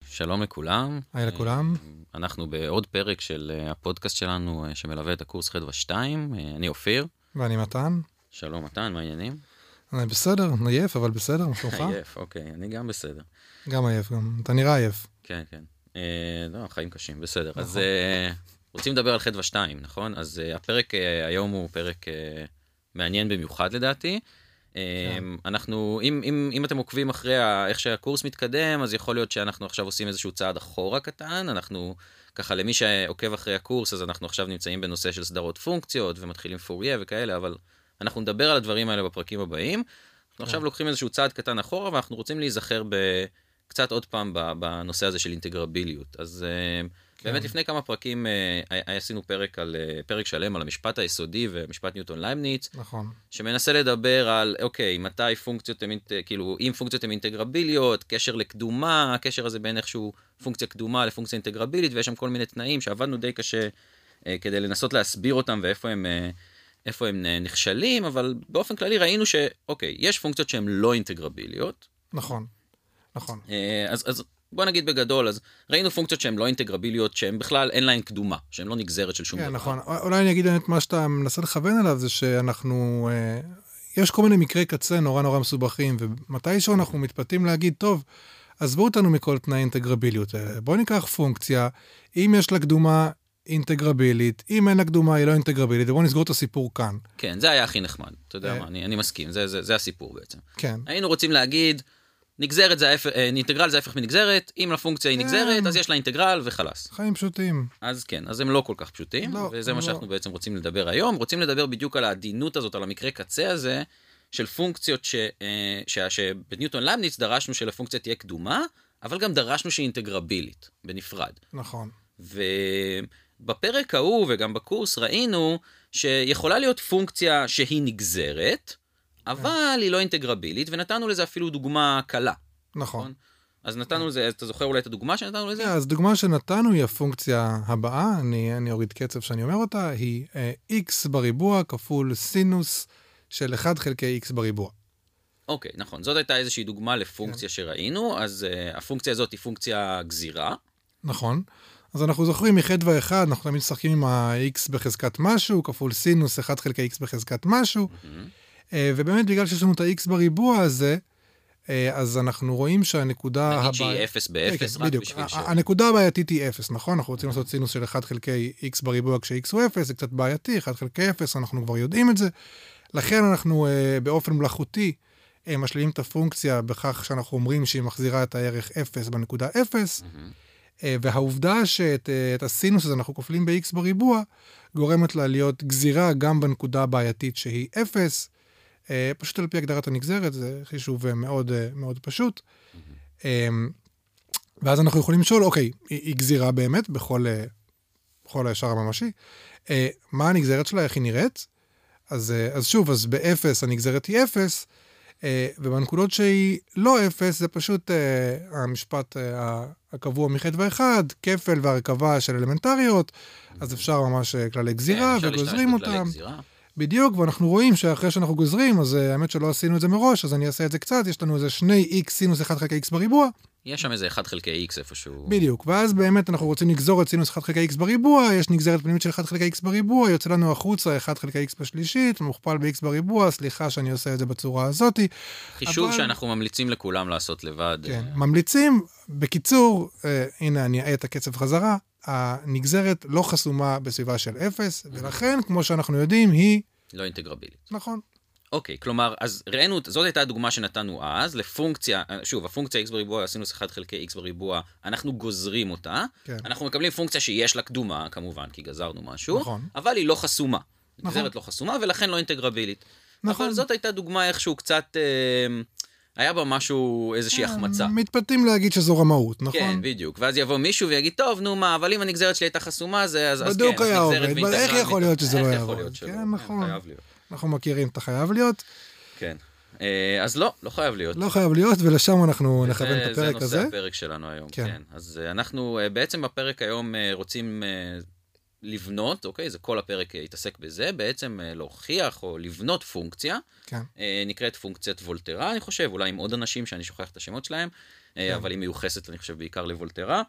שלום לכולם. היי לכולם. אנחנו בעוד פרק של הפודקאסט שלנו שמלווה את הקורס חדווה 2. אני אופיר. ואני מתן. שלום מתן, מה העניינים? אני בסדר, עייף, אבל בסדר, מה שלומך? עייף, אוקיי, אני גם בסדר. גם עייף, אתה נראה עייף. כן, כן. לא, חיים קשים, בסדר. אז רוצים לדבר על חדווה 2, נכון? אז הפרק היום הוא פרק מעניין במיוחד לדעתי. אנחנו, אם אתם עוקבים אחרי איך שהקורס מתקדם, אז יכול להיות שאנחנו עכשיו עושים איזשהו צעד אחורה קטן. אנחנו, ככה למי שעוקב אחרי הקורס, אז אנחנו עכשיו נמצאים בנושא של סדרות פונקציות, ומתחילים פוריה וכאלה, אבל אנחנו נדבר על הדברים האלה בפרקים הבאים. אנחנו עכשיו לוקחים איזשהו צעד קטן אחורה, ואנחנו רוצים להיזכר קצת עוד פעם בנושא הזה של אינטגרביליות. אז באמת לפני כמה פרקים עשינו פרק שלם על המשפט היסודי ומשפט ניוטון לייבניץ. נכון. שמנסה לדבר על, אוקיי, מתי פונקציות הן, כאילו, אם פונקציות הן אינטגרביליות, קשר לקדומה, הקשר הזה בין איכשהו פונקציה קדומה לפונקציה אינטגרבילית, ויש שם כל מיני תנאים שעבדנו די קשה כדי לנסות להסביר אותם ואיפה הם נכשלים, אבל באופן כללי ראינו שאוקיי, יש פונקציות שהן לא אינטגרביליות. נכון, נכון. אז בוא נגיד בגדול, אז ראינו פונקציות שהן לא אינטגרביליות, שהן בכלל אין להן קדומה, שהן לא נגזרת של שום דבר. כן, נכון. אולי אני אגיד את מה שאתה מנסה לכוון עליו, זה שאנחנו, יש כל מיני מקרי קצה נורא מסובכים, ומתישהו אנחנו מתפתים להגיד, טוב, עזבו אותנו מכל תנאי אינטגרביליות. בואו ניקח פונקציה, אם יש לה קדומה אינטגרבילית, אם אין לה קדומה היא לא אינטגרבילית, ובואו נסגור את הסיפור כאן. כן, זה היה הכי נחמד. אתה יודע מה, אני מסכים, זה הסיפור בעצם. כן. היינו רוצים להגיד, נגזרת זה אינטגרל זה ההפך מנגזרת, אם לפונקציה היא נגזרת, אז יש לה אינטגרל וחלס. חיים פשוטים. אז כן, אז הם לא כל כך פשוטים, וזה מה שאנחנו בעצם רוצים לדבר היום. רוצים לדבר בדיוק על העדינות הזאת, על המקרה קצה הזה, של פונקציות שבניוטון לייבניץ דרשנו שלפונקציה תהיה קדומה, אבל גם דרשנו שהיא אינטגרבילית, בנפרד. נכון. ובפרק ההוא וגם בקורס ראינו שיכולה להיות פונקציה שהיא נגזרת, אבל היא לא אינטגרבילית, ונתנו לזה אפילו דוגמה קלה. נכון. אז נתנו לזה, אתה זוכר אולי את הדוגמה שנתנו לזה? אז דוגמה שנתנו היא הפונקציה הבאה, אני אוריד קצב שאני אומר אותה, היא x בריבוע כפול סינוס של 1 חלקי x בריבוע. אוקיי, נכון. זאת הייתה איזושהי דוגמה לפונקציה שראינו, אז הפונקציה הזאת היא פונקציה גזירה. נכון. אז אנחנו זוכרים מחדווה 1, אנחנו תמיד משחקים עם ה-x בחזקת משהו, כפול סינוס 1 חלקי x בחזקת משהו, ובאמת בגלל שיש לנו את ה-x בריבוע הזה, אז אנחנו רואים שהנקודה נגיד שהיא 0 ב-0, רק בשביל הנקודה הבעייתית היא 0, נכון? אנחנו רוצים לעשות סינוס של 1 חלקי x בריבוע כש-x הוא 0, זה קצת בעייתי, 1 חלקי 0, אנחנו כבר יודעים את זה. לכן אנחנו באופן מלאכותי משלימים את הפונקציה בכך שאנחנו אומרים שהיא מחזירה את הערך 0 בנקודה 0, והעובדה שאת הסינוס הזה אנחנו כופלים ב-x בריבוע, גורמת לה להיות גזירה גם בנקודה הבעייתית שהיא 0, פשוט על פי הגדרת הנגזרת, זה חישוב מאוד מאוד פשוט. ואז אנחנו יכולים לשאול, אוקיי, היא גזירה באמת בכל הישר הממשי. מה הנגזרת שלה, איך היא נראית? אז שוב, אז ב-0 הנגזרת היא 0, ובנקודות שהיא לא 0, זה פשוט המשפט הקבוע מחדווה 1, כפל והרכבה של אלמנטריות, אז אפשר ממש כללי גזירה וגוזרים אותם. בדיוק, ואנחנו רואים שאחרי שאנחנו גוזרים, אז האמת שלא עשינו את זה מראש, אז אני אעשה את זה קצת, יש לנו איזה 2x סינוס 1 חלקי x בריבוע. יש שם איזה 1 חלקי x איפשהו. בדיוק, ואז באמת אנחנו רוצים לגזור את סינוס 1 חלקי x בריבוע, יש נגזרת פנימית של 1 חלקי x בריבוע, יוצא לנו החוצה 1 חלקי x בשלישית, מוכפל ב-x בריבוע, סליחה שאני עושה את זה בצורה הזאת. חישוב שאנחנו ממליצים לכולם לעשות לבד. כן, ממליצים, בקיצור, הנה אני אעט הקצב חזרה, הנגזרת לא חסומה בסביבה של 0, ולכן, כמו שאנחנו יודעים, היא לא אינטגרבילית. נכון. אוקיי, כלומר, אז ראינו, זאת הייתה הדוגמה שנתנו אז, לפונקציה, שוב, הפונקציה x בריבוע, סינוס 1 חלקי x בריבוע, אנחנו גוזרים אותה, כן. אנחנו מקבלים פונקציה שיש לה קדומה, כמובן, כי גזרנו משהו, נכון. אבל היא לא חסומה. נכון. נגזרת לא חסומה, ולכן לא אינטגרבילית. נכון. אבל זאת הייתה דוגמה איכשהו קצת, היה בה משהו, איזושהי החמצה. מתפתים להגיד שזו רמאות, נכון? כן, בדיוק. ואז יבוא מישהו ויגיד, טוב, נו מה, אבל אם הנגזרת שלי הייתה חסומה, אז כן, בדיוק היה עובד, אבל איך יכול להיות שזה לא איך יעבוד? יכול להיות שלא? כן, נכון. חייב להיות. אנחנו מכירים את החייב להיות. כן. אז לא חייב להיות. לא חייב להיות, ולשם אנחנו נכוון את הפרק הזה. זה נושא הפרק שלנו היום, כן. אז אנחנו בעצם בפרק היום רוצים לבנות, אוקיי? זה כל הפרק יתעסק בזה, בעצם להוכיח או לבנות פונקציה, כן. נקראת פונקציית וולטרה, אני חושב, אולי עם עוד אנשים שאני שוכח את השמות שלהם, אבל היא מיוחסת, אני חושב, בעיקר לוולטרה,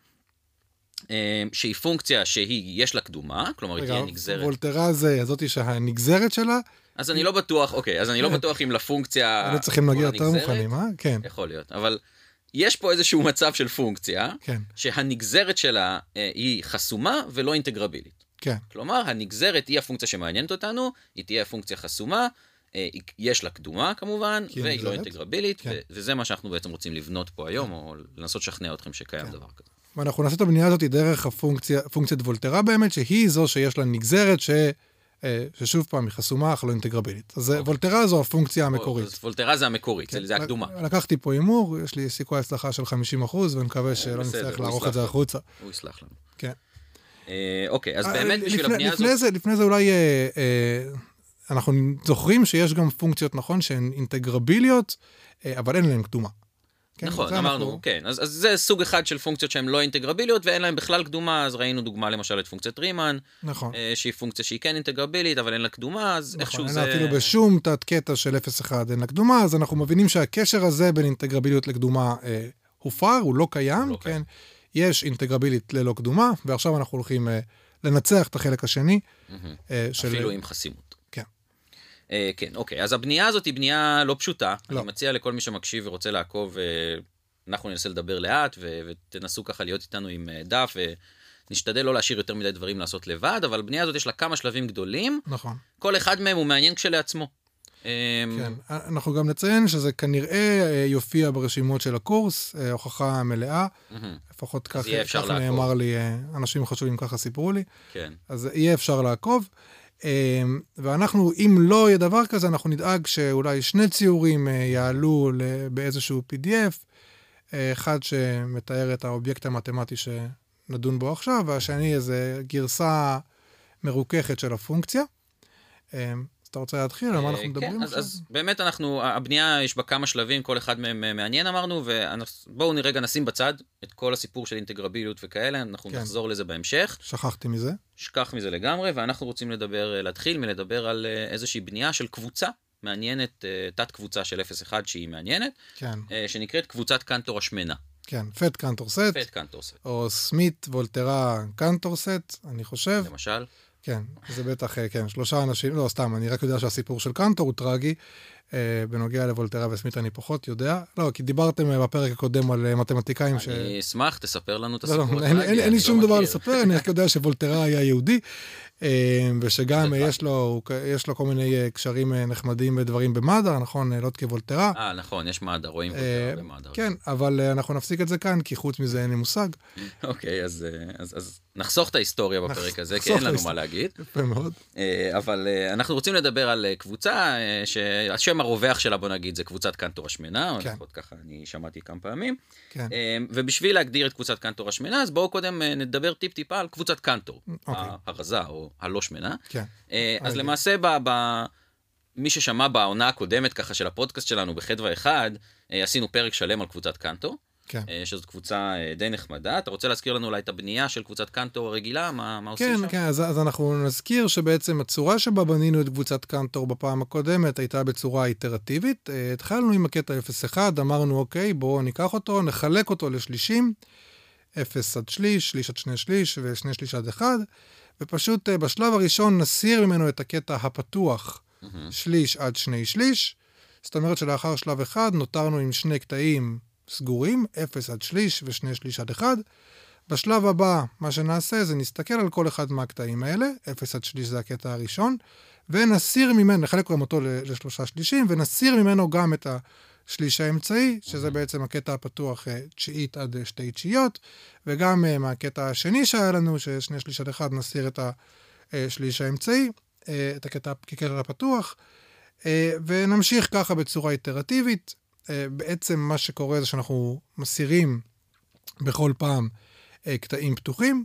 שהיא פונקציה יש לה קדומה, כלומר, היא תהיה נגזרת. וולטרה זה זאתי שהנגזרת שלה. אז אני לא בטוח, אוקיי, אז אני לא בטוח אם לפונקציה... אני צריכים להגיע יותר מוכנים, כן. יכול להיות, אבל יש פה איזשהו מצב של פונקציה, כן. שהנגזרת שלה היא חסומה ולא אינטגרבילית. כן. כלומר, הנגזרת היא הפונקציה שמעניינת אותנו, היא תהיה פונקציה חסומה, יש לה קדומה כמובן, והיא לא אינטגרבילית, וזה מה שאנחנו בעצם רוצים לבנות פה היום, או לנסות לשכנע אתכם שקיים דבר כזה. ואנחנו נעשה את הבנייה הזאת דרך פונקציית וולטרה באמת, שהיא זו שיש לה נגזרת ששוב פעם היא חסומה, אך לא אינטגרבילית. אז וולטרה זו הפונקציה המקורית. אז וולטרה זה המקורית, זה הקדומה. לקחתי פה אימור, יש לי סיכוי הצלחה של 50%, ואני מקווה שלא נצטרך לערוך את זה החוצה. הוא יסלח לנו. כן. אוקיי, אז באמת בשביל הבנייה הזאת... לפני זה אולי אנחנו זוכרים שיש גם פונקציות, נכון, שהן אינטגרביליות, אבל אין להן קדומה. נכון, אמרנו, כן. אז זה סוג אחד של פונקציות שהן לא אינטגרביליות, ואין להן בכלל קדומה, אז ראינו דוגמה למשל את פונקציית רימן, שהיא פונקציה שהיא כן אינטגרבילית, אבל אין לה קדומה, אז איכשהו זה... אפילו בשום תת קטע של 0.1 אין לה קדומה, אז אנחנו מבינים שהקשר הזה בין אינטגרביליות לקדומה הופר, הוא לא קיים, כן? יש אינטגרבילית ללא קדומה, ועכשיו אנחנו הולכים לנצח את החלק השני. אפילו עם חסימות. כן. כן, אוקיי. אז הבנייה הזאת היא בנייה לא פשוטה. אני מציע לכל מי שמקשיב ורוצה לעקוב, אנחנו ננסה לדבר לאט, ותנסו ככה להיות איתנו עם דף, ונשתדל לא להשאיר יותר מדי דברים לעשות לבד, אבל הבנייה הזאת יש לה כמה שלבים גדולים. נכון. כל אחד מהם הוא מעניין כשלעצמו. כן, אנחנו גם נציין שזה כנראה יופיע ברשימות של הקורס, הוכחה מלאה, לפחות כך נאמר לי, אנשים חשובים ככה סיפרו לי, אז יהיה אפשר לעקוב, ואנחנו, אם לא יהיה דבר כזה, אנחנו נדאג שאולי 2 ציורים יעלו באיזשהו PDF, אחד שמתאר את האובייקט המתמטי שנדון בו עכשיו, והשני איזה גרסה מרוככת של הפונקציה. אתה רוצה להתחיל? על מה אנחנו מדברים עכשיו? אז באמת הבנייה יש בה כמה שלבים, כל אחד מהם מעניין אמרנו, ובואו רגע נשים בצד את כל הסיפור של אינטגרביליות וכאלה, אנחנו נחזור לזה בהמשך. שכחתי מזה. שכח מזה לגמרי, ואנחנו רוצים להתחיל מלדבר על איזושהי בנייה של קבוצה מעניינת, תת קבוצה של 0.1 שהיא מעניינת, שנקראת קבוצת קנטור השמנה. כן, פט קנטור סט. פט קנטור סט. או סמית וולטרה קנטור סט, אני חושב. למשל. כן, זה בטח, כן, 3 אנשים, לא, סתם, אני רק יודע שהסיפור של קנטור הוא טרגי, בנוגע לוולטרה וסמית אני פחות יודע, לא, כי דיברתם בפרק הקודם על מתמטיקאים אני אשמח, תספר לנו את הסיפור הטרגי. אין לי שום דבר לספר, אני רק יודע שוולטרה היה יהודי, ושגם יש לו כל מיני קשרים נחמדים ודברים במדע, נכון, לא כוולטרה. נכון, יש מדע, רואים וולטרה במדע. כן, אבל אנחנו נפסיק את זה כאן, כי חוץ מזה אין לי מושג. אוקיי, אז נחסוך את ההיסטוריה בפרק הזה, כי אין לנו מה להגיד. יפה מאוד. אבל אנחנו רוצים לדבר על קבוצה, שהשם הרווח שלה, בוא נגיד, זה קבוצת קנטור השמנה, לפחות ככה אני שמעתי כמה פעמים. ובשביל להגדיר את קבוצת קנטור השמנה, אז בואו קודם נדבר טיפה על קבוצת קנטור, הרזה או הלא שמנה. אז למעשה, מי ששמע בעונה הקודמת ככה של הפודקאסט שלנו בחדווה 1, עשינו פרק שלם על קבוצת קנטור. שזאת קבוצה די נחמדה. אתה רוצה להזכיר לנו אולי את הבנייה של קבוצת קנטור הרגילה? מה עושים שם? כן, אז אנחנו נזכיר שבעצם הצורה שבה בנינו את קבוצת קנטור בפעם הקודמת הייתה בצורה איטרטיבית. התחלנו עם הקטע 0.1, אמרנו אוקיי, בואו ניקח אותו, נחלק אותו לשלישים, 0 עד שליש, שליש עד 2 שליש ו2 שליש עד 1, ופשוט בשלב הראשון נסיר ממנו את הקטע הפתוח, שליש עד 2 שליש, זאת אומרת שלאחר שלב 1 נותרנו עם 2 קטעים סגורים, 0 עד שליש ו2 שליש עד 1. בשלב הבא, מה שנעשה זה נסתכל על כל אחד מהקטעים האלה, 0 עד שליש זה הקטע הראשון, ונסיר ממנו, נחלק גם אותו ל3 שלישים, ונסיר ממנו גם את השליש האמצעי, שזה בעצם הקטע הפתוח 9 עד 2 תשיעיות, וגם מהקטע השני שהיה לנו, ש2 שליש עד 1, נסיר את השליש האמצעי, את הקטע הפתוח, ונמשיך ככה בצורה איטרטיבית. בעצם מה שקורה זה שאנחנו מסירים בכל פעם קטעים פתוחים,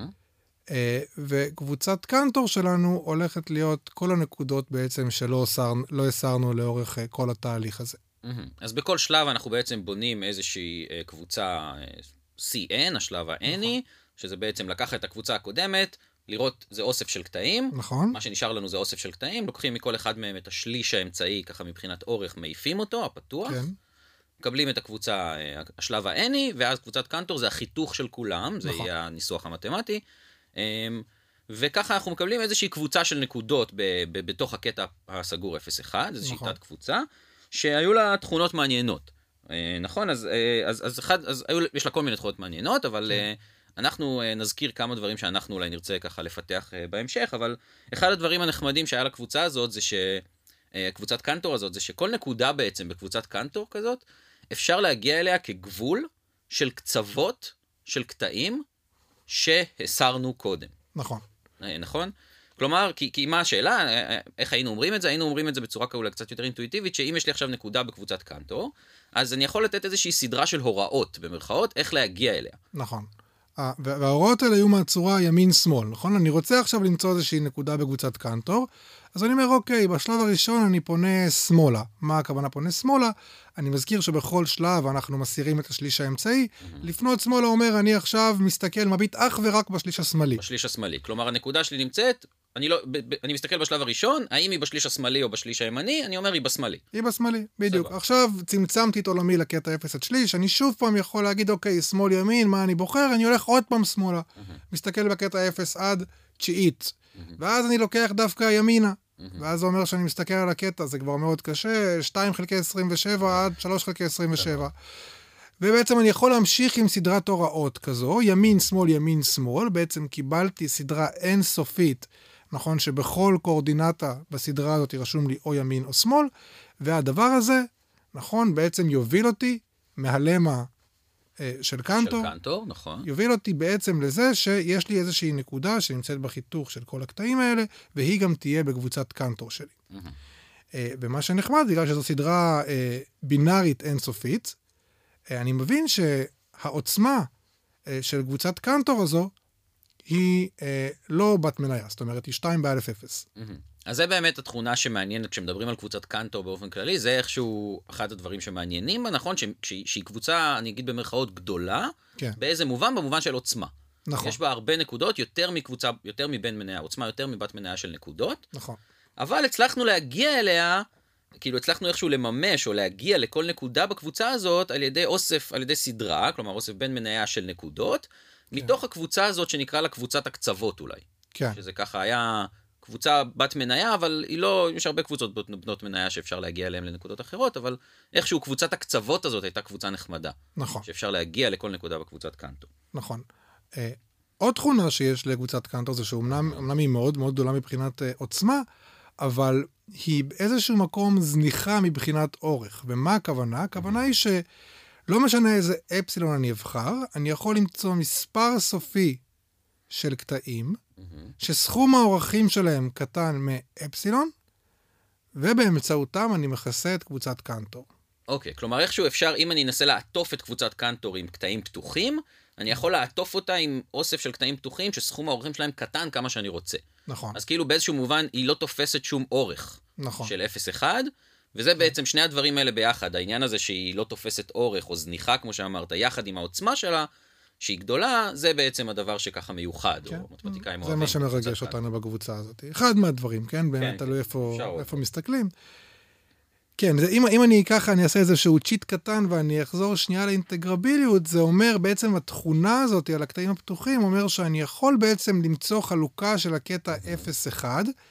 וקבוצת קנטור שלנו הולכת להיות כל הנקודות בעצם שלא הסרנו לאורך כל התהליך הזה. אז בכל שלב אנחנו בעצם בונים איזושהי קבוצה CN, השלב ה-N'i, שזה בעצם לקחת את הקבוצה הקודמת, לראות, זה אוסף של קטעים, נכון. מה שנשאר לנו זה אוסף של קטעים, לוקחים מכל אחד מהם את השליש האמצעי, ככה מבחינת אורך, מעיפים אותו, הפתוח, כן. מקבלים את הקבוצה, השלב האני, ואז קבוצת קנטור זה החיתוך של כולם, זה נכון. יהיה הניסוח המתמטי, וככה אנחנו מקבלים איזושהי קבוצה של נקודות בתוך הקטע הסגור 0-1, איזושהי נכון. תת קבוצה, שהיו לה תכונות מעניינות. נכון, אז יש לה כל מיני תכונות מעניינות, אבל אנחנו נזכיר כמה דברים שאנחנו אולי נרצה ככה לפתח בהמשך, אבל אחד הדברים הנחמדים שהיה לקבוצה הזאת, זה קבוצת קנטור הזאת, זה שכל נקודה בעצם בקבוצת קנטור כזאת, אפשר להגיע אליה כגבול של קצוות של קטעים שהסרנו קודם. נכון. נכון? כלומר, כי מה השאלה, איך היינו אומרים את זה? היינו אומרים את זה בצורה כאולה קצת יותר אינטואיטיבית, שאם יש לי עכשיו נקודה בקבוצת קנטור, אז אני יכול לתת איזושהי סדרה של הוראות, במרכאות, איך להגיע אליה. נכון. וההוראות האלה היו מהצורה ימין-שמאל, נכון? אני רוצה עכשיו למצוא איזושהי נקודה בקבוצת קנטור, אז אני אומר, אוקיי, בשלב הראשון אני פונה שמאלה. מה הכוונה פונה שמאלה? אני מזכיר שבכל שלב אנחנו מסירים את השליש האמצעי. לפנות שמאלה אומר, אני עכשיו מסתכל, מביט אך ורק בשליש השמאלי. בשליש השמאלי. כלומר, הנקודה שלי נמצאת, אני מסתכל בשלב הראשון, האם היא בשליש השמאלי או בשליש הימני, אני אומר, היא בשמאלי. היא בשמאלי, בדיוק. עכשיו צמצמתי את עולמי לקטע 0 עד שליש, אני שוב פעם יכול להגיד, אוקיי, שמאל ימין, מה אני בוחר? אני הולך עוד פעם שמאלה. מסתכל בקטע 0 עד תשיעית. ואז אני לוקח דווקא ימינה. ואז זה אומר שאני מסתכל על הקטע, זה כבר מאוד קשה, 2/27 עד 3/27. ובעצם אני יכול להמשיך עם סדרת הוראות כזו, ימין, שמאל, ימין, שמאל. בעצם קיבלתי סדרה אינסופית, נכון שבכל קואורדינטה בסדרה הזאת רשום לי או ימין או שמאל, והדבר הזה, נכון, בעצם יוביל אותי מהלמה של קנטור. של קנטור, נכון. יוביל אותי בעצם לזה שיש לי איזושהי נקודה שנמצאת בחיתוך של כל הקטעים האלה, והיא גם תהיה בקבוצת קנטור שלי. ומה שנחמד, בגלל שזו סדרה בינארית אינסופית, אני מבין שהעוצמה של קבוצת קנטור הזו, היא לא בת מניה, זאת אומרת, היא 2 באלף 0. אז זה באמת התכונה שמעניינת כשמדברים על קבוצת קנטור באופן כללי, זה איכשהו אחד הדברים שמעניינים בה, נכון? שהיא קבוצה, אני אגיד במרכאות גדולה, כן. באיזה מובן? במובן של עוצמה. נכון. יש בה הרבה נקודות, יותר מבין מניה, עוצמה יותר מבת מניה של נקודות, נכון. אבל הצלחנו להגיע אליה, כאילו הצלחנו איכשהו לממש או להגיע לכל נקודה בקבוצה הזאת על ידי אוסף, על ידי סדרה, כלומר אוסף בין מניה של נקודות, מתוך הקבוצה הזאת שנקרא לה קבוצת הקצוות אולי. כן. שזה ככה היה קבוצה בת מניה, אבל היא לא, יש הרבה קבוצות בנות מניה שאפשר להגיע אליהן לנקודות אחרות, אבל איכשהו קבוצת הקצוות הזאת הייתה קבוצה נחמדה. נכון. שאפשר להגיע לכל נקודה בקבוצת קנטור. נכון. עוד תכונה שיש לקבוצת קנטור זה שאומנם היא מאוד מאוד גדולה מבחינת עוצמה, אבל היא באיזשהו מקום זניחה מבחינת אורך. ומה הכוונה? הכוונה היא שלא משנה איזה אפסילון אני אבחר, אני יכול למצוא מספר סופי של קטעים, שסכום האורכים שלהם קטן מאפסילון, ובאמצעותם אני מכסה את קבוצת קנטור. אוקיי, כלומר איכשהו אפשר, אם אני אנסה לעטוף את קבוצת קנטור עם קטעים פתוחים, אני יכול לעטוף אותה עם אוסף של קטעים פתוחים, שסכום האורכים שלהם קטן כמה שאני רוצה. נכון. אז כאילו באיזשהו מובן היא לא תופסת שום אורך. נכון. של 0-1, וזה בעצם שני הדברים האלה ביחד, העניין הזה שהיא לא תופסת אורך או זניחה, כמו שאמרת, יחד עם העוצמה שלה, שהיא גדולה, זה בעצם הדבר שככה מיוחד, כן. או מתמטיקאים זה מה שמרגש אותנו בקבוצה הזאת. אחד מהדברים, כן? באמת תלוי איפה מסתכלים. כן, אם אני ככה, אני אעשה איזשהו צ'יט קטן, ואני אחזור שנייה לאינטגרביליות, זה אומר בעצם התכונה הזאת על הקטעים הפתוחים, אומר שאני יכול בעצם למצוא חלוקה של הקטע 0-1,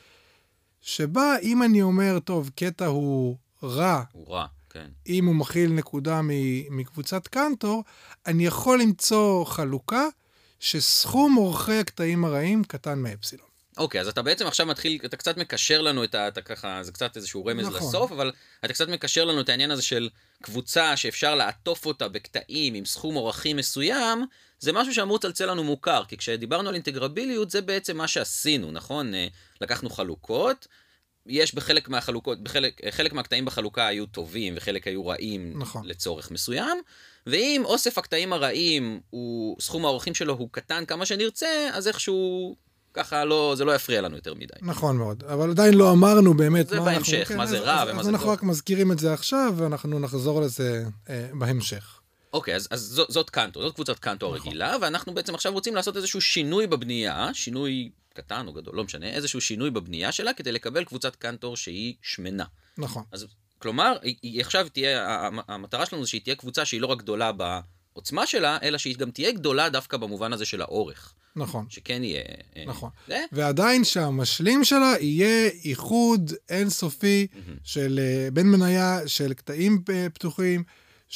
שבה אם אני אומר, טוב, קטע הוא רע, כן. אם הוא מכיל נקודה מקבוצת קנטור, אני יכול למצוא חלוקה שסכום אורכי הקטעים הרעים קטן מאפסילון. אוקיי, אז אתה בעצם עכשיו מתחיל, אתה קצת מקשר לנו אתה ככה, זה קצת איזשהו רמז נכון. לסוף, אבל אתה קצת מקשר לנו את העניין הזה של קבוצה שאפשר לעטוף אותה בקטעים עם סכום אורכים מסוים, זה משהו שאמור לצלצל לנו מוכר, כי כשדיברנו על אינטגרביליות, זה בעצם מה שעשינו, נכון? לקחנו חלוקות, יש בחלק מהחלוקות, חלק מהקטעים בחלוקה היו טובים, וחלק היו רעים נכון. לצורך מסוים, ואם אוסף הקטעים הרעים, סכום האורכים שלו הוא קטן כמה שנרצה, אז איכשהו ככה זה לא יפריע לנו יותר מדי. נכון מאוד, אבל עדיין לא אמרנו באמת זה בהמשך, מה זה רע ומה זה טוב. אז אנחנו רק מזכירים את זה עכשיו, ואנחנו נחזור לזה בהמשך. אוקיי, אז זאת קנטור, זאת קבוצת קנטור רגילה, ואנחנו בעצם עכשיו רוצים לעשות איזשהו שינוי בבנייה, שינוי קטן או גדול, לא משנה, איזשהו שינוי בבנייה שלה, כדי לקבל קבוצת קנטור שהיא שמנה. נכון. אז כלומר, היא עכשיו תהיה, המטרה שלנו זה שהיא תהיה קבוצה שהיא לא רק גדולה בעוצמה שלה, אלא שהיא גם תהיה גדולה דווקא במובן הזה של האורך. נכון. שכן יהיה... נכון. ועדיין שהמשלים שלה יהיה איחוד אינסופי של בין מניה של קטעים פתוחים,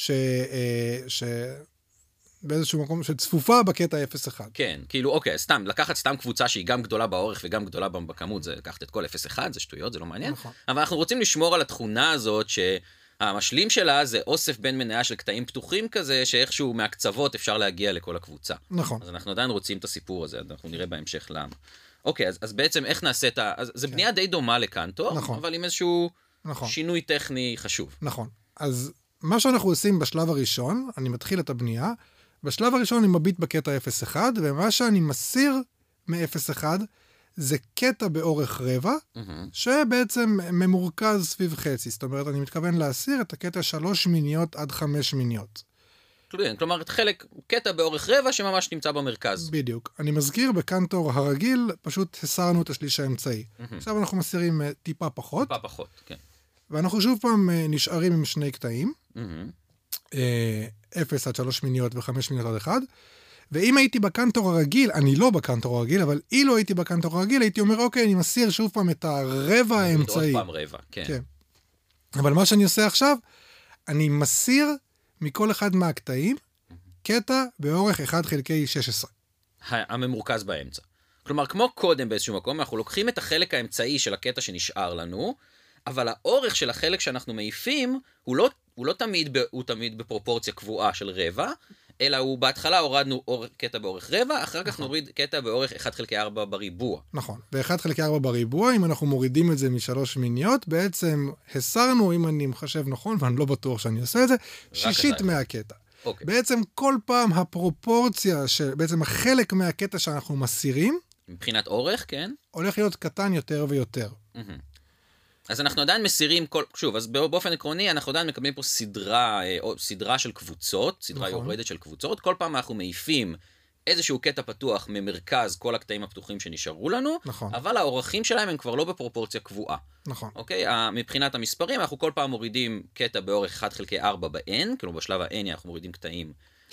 באיזשהו מקום שצפופה בקטע 0-1. כן, כאילו, אוקיי, סתם, לקחת סתם קבוצה שהיא גם גדולה באורך וגם גדולה בכמות, זה לקחת את כל 0-1, זה שטויות, זה לא מעניין. נכון. אבל אנחנו רוצים לשמור על התכונה הזאת שהמשלים שלה זה אוסף בין מניה של קטעים פתוחים כזה, שאיכשהו מהקצוות אפשר להגיע לכל הקבוצה. נכון. אז אנחנו עדיין רוצים את הסיפור הזה, אנחנו נראה בהמשך למה. אוקיי, אז בעצם איך נעשה את אז זה בנייה די דומה לקנטור, נכון. אבל עם איזשהו נכון. שינוי טכני חשוב. נכון. אז מה שאנחנו עושים בשלב הראשון, אני מתחיל את הבנייה, בשלב הראשון אני מביט בקטע 0-1, ומה שאני מסיר מ-0-1 זה קטע באורך רבע, שבעצם ממורכז סביב חצי. זאת אומרת, אני מתכוון להסיר את הקטע 3 מיניות עד 5 מיניות. כלומר, קטע באורך רבע שממש נמצא במרכז. בדיוק. אני מזכיר, בקנטור הרגיל, פשוט הסרנו את השליש האמצעי. עכשיו אנחנו מסירים טיפה פחות. טיפה פחות, כן. ואנחנו שוב פעם נשארים עם שני קטעים. 0 עד 3 מיניות ו5 מיניות עד 1. ואם הייתי בקנטור הרגיל, אני לא בקנטור הרגיל, אבל אילו הייתי בקנטור הרגיל, הייתי אומר, אוקיי, אני מסיר שוב פעם את הרבע האמצעי. עוד פעם רבע, כן. כן. אבל מה שאני עושה עכשיו, אני מסיר מכל אחד מהקטעים, קטע באורך 1/16. הממורכז באמצע. כלומר, כמו קודם באיזשהו מקום, אנחנו לוקחים את החלק האמצעי של הקטע שנשאר לנו, אבל האורך של החלק שאנחנו מעיפים, הוא לא תמיד בפרופורציה קבועה של רבע, אלא הוא בהתחלה הורדנו קטע באורך רבע, אחר כך נוריד קטע באורך 1/4 בריבוע. נכון, ו1/4 בריבוע, אם אנחנו מורידים את זה מ3 מיניות, בעצם הסרנו, אם אני מחשב נכון, ואני לא בטוח שאני עושה את זה, 1/6 מהקטע. אוקיי. בעצם כל פעם הפרופורציה, בעצם החלק מהקטע שאנחנו מסירים, מבחינת אורך, כן? הולך להיות קטן יותר ויותר. אז אנחנו עדיין מסירים שוב, אז באופן עקרוני אנחנו עדיין מקבלים פה סדרה של קבוצות, סדרה יורדת של קבוצות, כל פעם אנחנו מעיפים איזשהו קטע פתוח ממרכז כל הקטעים הפתוחים שנשארו לנו, אבל האורכים שלהם הם כבר לא בפרופורציה קבועה. נכון. אוקיי? מבחינת המספרים, אנחנו כל פעם מורידים קטע באורך 1/4 ב-n, כאילו בשלב ה-n אנחנו מורידים קטעים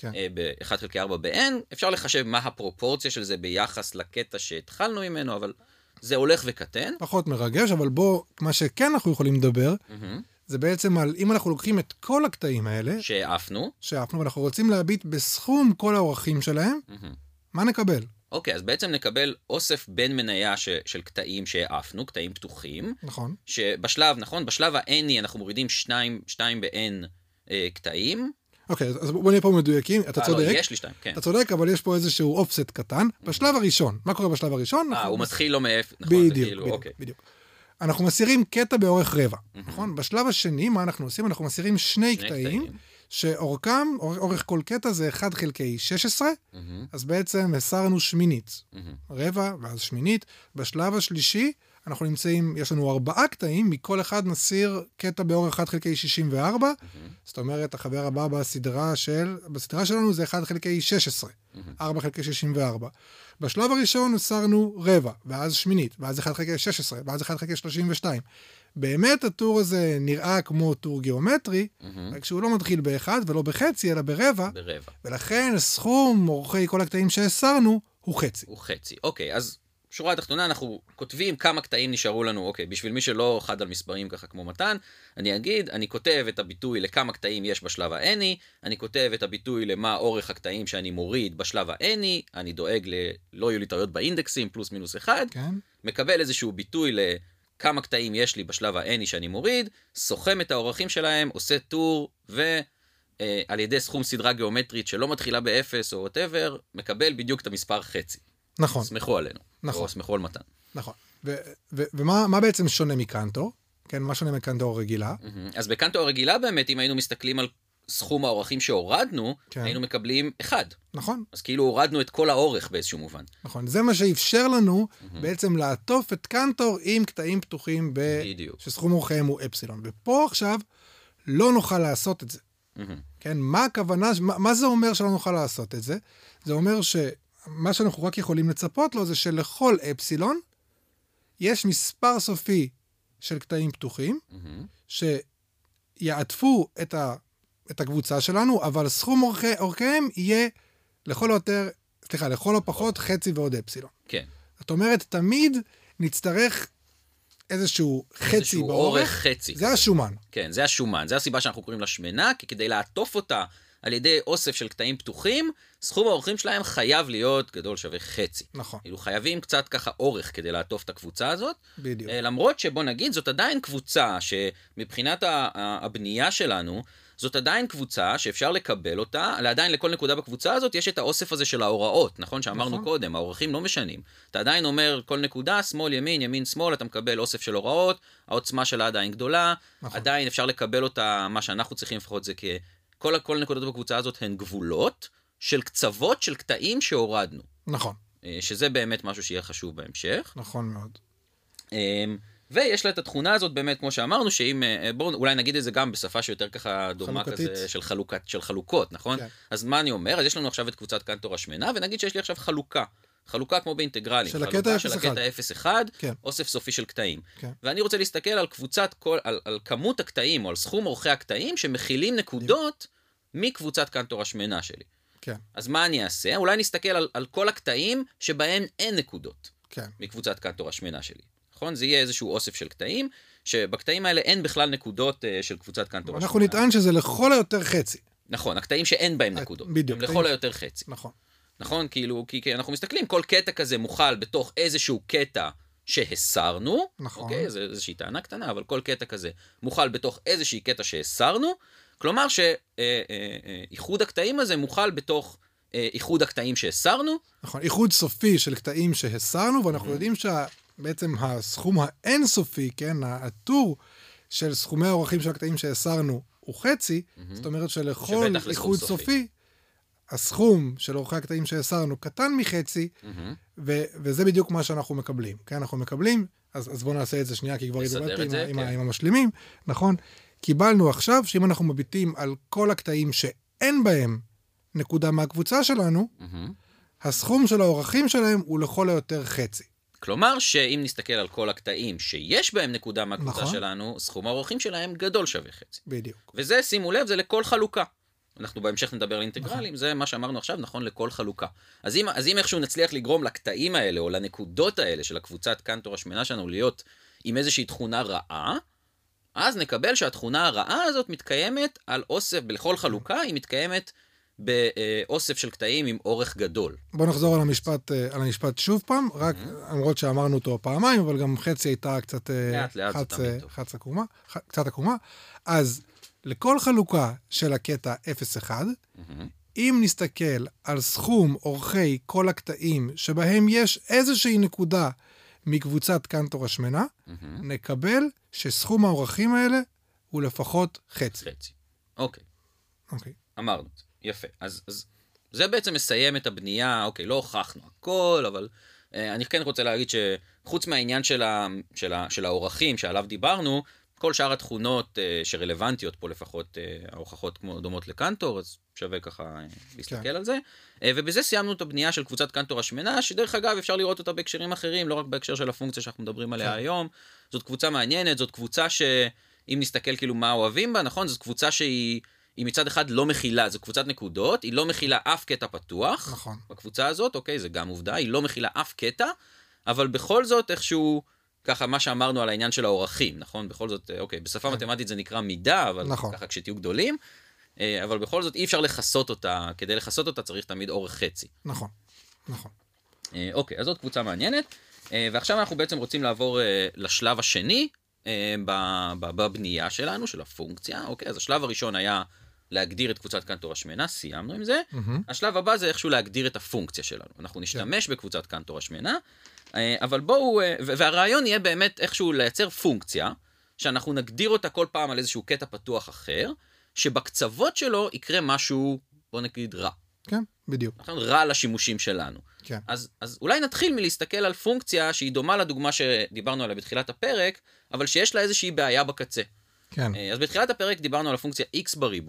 ב-1/4 ב-n, אפשר לחשב מה הפרופורציה של זה ביחס לקטע שהתחלנו ממנו, אבל זה הולך וקטן. פחות מרגש, אבל מה שכן אנחנו יכולים לדבר, זה בעצם על, אם אנחנו לוקחים את כל הקטעים האלה, שאפנו, ואנחנו רוצים להביט בסכום כל האורכים שלהם, מה נקבל? אוקיי, אז בעצם נקבל אוסף בין מניה של קטעים שאפנו, קטעים פתוחים. נכון. שבשלב, נכון, בשלב ה-n אנחנו מורידים 2 ב-n קטעים. אוקיי, אז בוא נהיה פה מדויקים, אתה צודק. לא, יש לי 2, כן. אתה צודק, אבל יש פה איזשהו אופסט קטן. בשלב הראשון, מה קורה בשלב הראשון? הוא מתחיל לא מאיפה, נכון? בדיוק. אנחנו מסירים קטע באורך רבע, נכון? בשלב השני, מה אנחנו עושים? אנחנו מסירים שני קטעים, שאורכם, אורך כל קטע זה 1/16, אז בעצם הסרנו שמינית. רבע ואז שמינית. בשלב השלישי, אנחנו נמצאים, יש לנו 4 קטעים, מכל אחד נסיר קטע באורך 1/64, זאת אומרת, החבר הבא בסדרה שלנו זה 1/16, 4/64. בשלב הראשון נסרנו רבע, ואז שמינית, ואז 1/16, ואז 1/32. באמת הטור הזה נראה כמו טור גיאומטרי, רק שהוא לא מתחיל ב1 ולא בחצי, אלא ברבע, ולכן סכום אורכי כל הקטעים שהסרנו הוא חצי. הוא חצי, אוקיי, אז שורה התחתונה, אנחנו כותבים כמה קטעים נשארו לנו, אוקיי, בשביל מי שלא חד על מספרים ככה כמו מתן, אני כותב את הביטוי לכמה קטעים יש בשלב ה-n'i, אני כותב את הביטוי למה אורך הקטעים שאני מוריד בשלב ה-n'i, אני דואג לא יהיו לי טעויות באינדקסים, פלוס מינוס 1, מקבל איזשהו ביטוי לכמה קטעים יש לי בשלב ה-n'i שאני מוריד, סוכם את האורכים שלהם, עושה טור, ועל ידי סכום סדרה גיאומטרית שלא מתחילה ב-0 או whatever, מקבל בדיוק את המספר חצי. נכון. סמכו עלינו. נכון. או סמכו על מתן. נכון. ומה בעצם שונה מקנטור? כן, מה שונה מקנטור הרגילה? אז בקנטור הרגילה באמת, אם היינו מסתכלים על סכום האורכים שהורדנו, היינו מקבלים 1. נכון. אז כאילו הורדנו את כל האורך באיזשהו מובן. נכון. זה מה שאפשר לנו בעצם לעטוף את קנטור עם קטעים פתוחים שסכום אורכיהם הוא אפסילון. ופה עכשיו לא נוכל לעשות את זה. כן, מה הכוונה, מה זה אומר שלא נוכל לעשות את זה? זה אומר מה שאנחנו רק יכולים לצפות לו זה שלכל אפסילון יש מספר סופי של קטעים פתוחים, שיעטפו את הקבוצה שלנו, אבל סכום אורכיהם יהיה לכל הפחות חצי ועוד אפסילון. כן. זאת אומרת, תמיד נצטרך איזשהו חצי באורך. חצי. זה השומן. כן, זה השומן. זה הסיבה שאנחנו קוראים לה שמנה, כי כדי לעטוף אותה על ידי אוסף של קטעים פתוחים, סכום האורכים שלהם חייב להיות גדול שווה חצי. נכון. כאילו חייבים קצת ככה אורך כדי לעטוף את הקבוצה הזאת. בדיוק. למרות שבוא נגיד, זאת עדיין קבוצה שמבחינת הבנייה שלנו, זאת עדיין קבוצה שאפשר לקבל אותה, עדיין לכל נקודה בקבוצה הזאת יש את האוסף הזה של ההוראות, נכון? שאמרנו קודם, האורכים לא משנים. אתה עדיין אומר כל נקודה, שמאל, ימין, ימין, שמאל, אתה מקבל אוסף של הוראות, העוצמה שלה עדיין גדולה, עדיין אפשר לקבל אותה, מה שאנחנו צריכים לפחות זה כל נקודות בקבוצה הזאת הן גבולות של קצוות של קטעים שהורדנו. נכון. שזה באמת משהו שיהיה חשוב בהמשך. נכון מאוד. ויש לה את התכונה הזאת באמת, כמו שאמרנו, שאם, בואו אולי נגיד את זה גם בשפה שיותר ככה דומה כזה של חלוקות, נכון? כן. אז מה אני אומר? אז יש לנו עכשיו את קבוצת קנטור השמנה, ונגיד שיש לי עכשיו חלוקה כמו באינטגרלים. של הקטע 0-1, כן. אוסף סופי של קטעים. כן. ואני רוצה להסתכל על על כמות הקטעים, או על סכום אורכי הקטעים, שמכילים נקודות מקבוצת קנטור השמנה שלי. כן. אז מה אני אעשה? אולי נסתכל על כל הקטעים שבהם אין נקודות. כן. מקבוצת קנטור השמנה שלי. נכון? זה יהיה איזשהו אוסף של קטעים, שבקטעים האלה אין בכלל נקודות של קבוצת קנטור השמנה. אנחנו נטען שזה לכל היותר חצי. נכון, הקטעים שאין בהם נקודות. בדיוק. הם לכל היותר חצי. נכון. נכון? כאילו, כי אנחנו מסתכלים, כל קטע כזה מוכל בתוך איזשהו קטע שהסרנו. נכון. אוקיי? זה איזושהי טענה קטנה, אבל כל קטע כזה מוכל בתוך איזושהי קטע שהסרנו. כלומר שאיחוד הקטעים הזה מוכל בתוך איחוד הקטעים שהסרנו. נכון, איחוד סופי של קטעים שהסרנו, ואנחנו יודעים בעצם הסכום האינסופי, כן, הטור של סכומי האורכים של הקטעים שהסרנו הוא חצי, זאת אומרת שלכל איחוד סופי, הסכום של אורכי הקטעים שהסרנו קטן מחצי, וזה בדיוק מה שאנחנו מקבלים. כן, אנחנו מקבלים, אז בואו נעשה את זה שנייה, כי כבר התבלבלתי עם המשלימים, נכון? קיבלנו עכשיו שאם אנחנו מביטים על כל הקטעים שאין בהם נקודה מהקבוצה שלנו, הסכום של האורכים שלהם הוא לכל היותר חצי. כלומר שאם נסתכל על כל הקטעים שיש בהם נקודה מהקבוצה שלנו, סכום האורכים שלהם גדול שווה חצי. בדיוק. וזה, שימו לב, זה לכל חלוקה. אנחנו בהמשך נדבר על אינטגרלים, זה מה שאמרנו עכשיו, נכון לכל חלוקה. אז אם איכשהו נצליח לגרום לקטעים האלה, או לנקודות האלה של הקבוצת קנטור השמנה שלנו להיות עם איזושהי תכונה רעה, אז נקבל שהתכונה הרעה הזאת מתקיימת על אוסף, בכל חלוקה היא מתקיימת באוסף של קטעים עם אורך גדול. בוא נחזור על המשפט שוב פעם, רק למרות שאמרנו אותו פעמיים, אבל גם חצי הייתה קצת קצת עקומה. אז לכל חלוקה של הקטע 0-1, אם נסתכל על סכום אורכי כל הקטעים שבהם יש איזושהי נקודה מקבוצת קנטור השמנה, נקבל שסכום האורכים האלה הוא לפחות חצי. אוקיי. אמרנו את זה. יפה. אז זה בעצם מסיים את הבנייה, אוקיי, לא הוכחנו הכל, אבל אני כן רוצה להגיד שחוץ מהעניין של האורכים שעליו דיברנו, כל שאר התכונות שרלוונטיות פה לפחות, ההוכחות כמו דומות לקנטור, אז שווה ככה להסתכל על זה. ובזה סיימנו את הבנייה של קבוצת קנטור השמנה, שדרך אגב אפשר לראות אותה בהקשרים אחרים, לא רק בהקשר של הפונקציה שאנחנו מדברים עליה היום. זאת קבוצה מעניינת, זאת קבוצה שאם נסתכל כאילו מה אוהבים בה, נכון? זאת קבוצה שהיא מצד אחד לא מכילה, זו קבוצת נקודות, היא לא מכילה אף קטע פתוח. נכון. בקבוצה הזאת, אוקיי, זה גם עובדה, היא לא מכילה אף קטע, אבל בכל זאת איכשהו ככה מה שאמרנו על העניין של האורכים, נכון? בכל זאת, אוקיי, בשפה מתמטית זה נקרא מידה, אבל ככה כשתהיו גדולים, אבל בכל זאת אי אפשר לחסות אותה, כדי לחסות אותה צריך תמיד אורך חצי. נכון. אוקיי, אז זאת קבוצה מעניינת, ועכשיו אנחנו בעצם רוצים לעבור לשלב השני, בבנייה שלנו, של הפונקציה, אוקיי, אז השלב הראשון היה להגדיר את קבוצת קנטור השמנה, סיימנו עם זה, השלב הבא זה איכשהו להגדיר את הפונקציה שלנו, אנחנו נשתמש בקבוצת קנטור השמנה, אבל בואו, והרעיון יהיה באמת איכשהו לייצר פונקציה, שאנחנו נגדיר אותה כל פעם על איזשהו קטע פתוח אחר, שבקצוות שלו יקרה משהו, בוא נגיד, רע. כן, בדיוק. רע לשימושים שלנו. כן. אז אולי נתחיל מלהסתכל על פונקציה שהיא דומה לדוגמה שדיברנו עליה בתחילת הפרק, אבל שיש לה איזושהי בעיה בקצה. כן. אז בתחילת הפרק דיברנו על הפונקציה x בריבוע,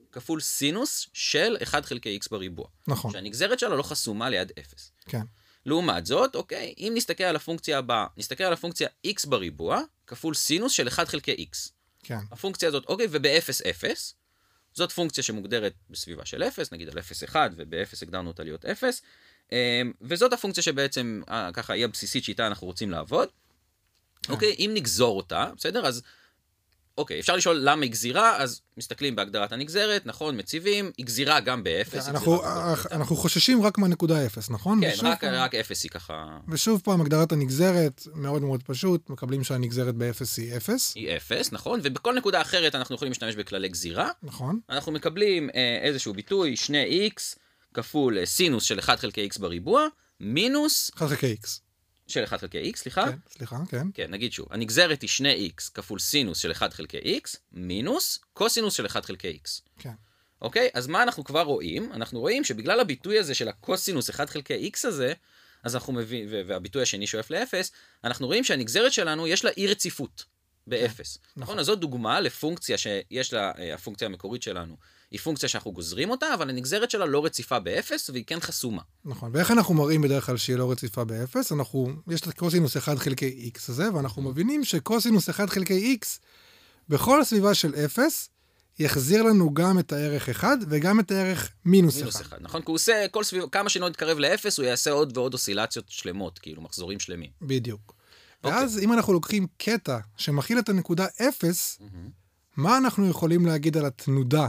כפול סינוס של 1 חלקי x בריבוע. נכון. שהנגזרת שלה לא חסומה ליד 0. כן. לעומת זאת, אוקיי, אם נסתכל על הפונקציה הבאה, נסתכל על הפונקציה x בריבוע, כפול סינוס של 1 חלקי x. כן. הפונקציה הזאת, אוקיי, וב-0, 0, זאת פונקציה שמוגדרת בסביבה של 0, נגיד על 0, 1, וב-0 הגדרנו אותה להיות 0, וזאת הפונקציה שבעצם, ככה, היא הבסיסית שאיתה אנחנו רוצים לעבוד. אוקיי, אם נגזור אותה, בסדר? אז, אוקיי, אפשר לשאול למה היא גזירה, אז מסתכלים בהגדרת הנגזרת, נכון, מציבים, היא גזירה גם ב-0. אנחנו חוששים רק מהנקודה 0, נכון? כן, רק 0 היא ככה... ושוב פעם, הגדרת הנגזרת, מאוד מאוד פשוט, מקבלים שהנגזרת ב-0 היא 0. היא 0, נכון, ובכל נקודה אחרת אנחנו יכולים להשתמש בכללי גזירה. נכון. אנחנו מקבלים איזשהו ביטוי, 2x כפול סינוס של 1 חלקי x בריבוע, מינוס... 1 חלקי x. של 1 חלקי x, סליחה. כן, סליחה, כן. כן, נגיד שוב, הנגזרת היא 2x כפול סינוס של 1 חלקי x, מינוס קוסינוס של 1 חלקי x. כן. אוקיי? אז מה אנחנו כבר רואים? אנחנו רואים שבגלל הביטוי הזה של הקוסינוס 1 חלקי x הזה, אז אנחנו מביאים, והביטוי השני שואף ל-0, אנחנו רואים שהנגזרת שלנו יש לה אי רציפות ב-0. נכון? אז זאת דוגמה לפונקציה שיש לה, הפונקציה המקורית שלנו, היא פונקציה שאנחנו גוזרים אותה, אבל הנגזרת שלה לא רציפה ב-0, והיא כן חסומה. נכון, ואיך אנחנו מראים בדרך כלל שהיא לא רציפה ב-0? יש את קוסינוס 1 חלקי x הזה, ואנחנו מבינים שקוסינוס 1 חלקי x, בכל הסביבה של 0, יחזיר לנו גם את הערך 1, וגם את הערך מינוס 1. נכון, כי הוא עושה כל סביבה, כמה שלא יתקרב ל-0, הוא יעשה עוד ועוד אוסילציות שלמות, כאילו מחזורים שלמים. בדיוק. ואז אם אנחנו לוקחים קטע שמכיל את הנקודה 0, מה אנחנו יכולים להגיד על התנודה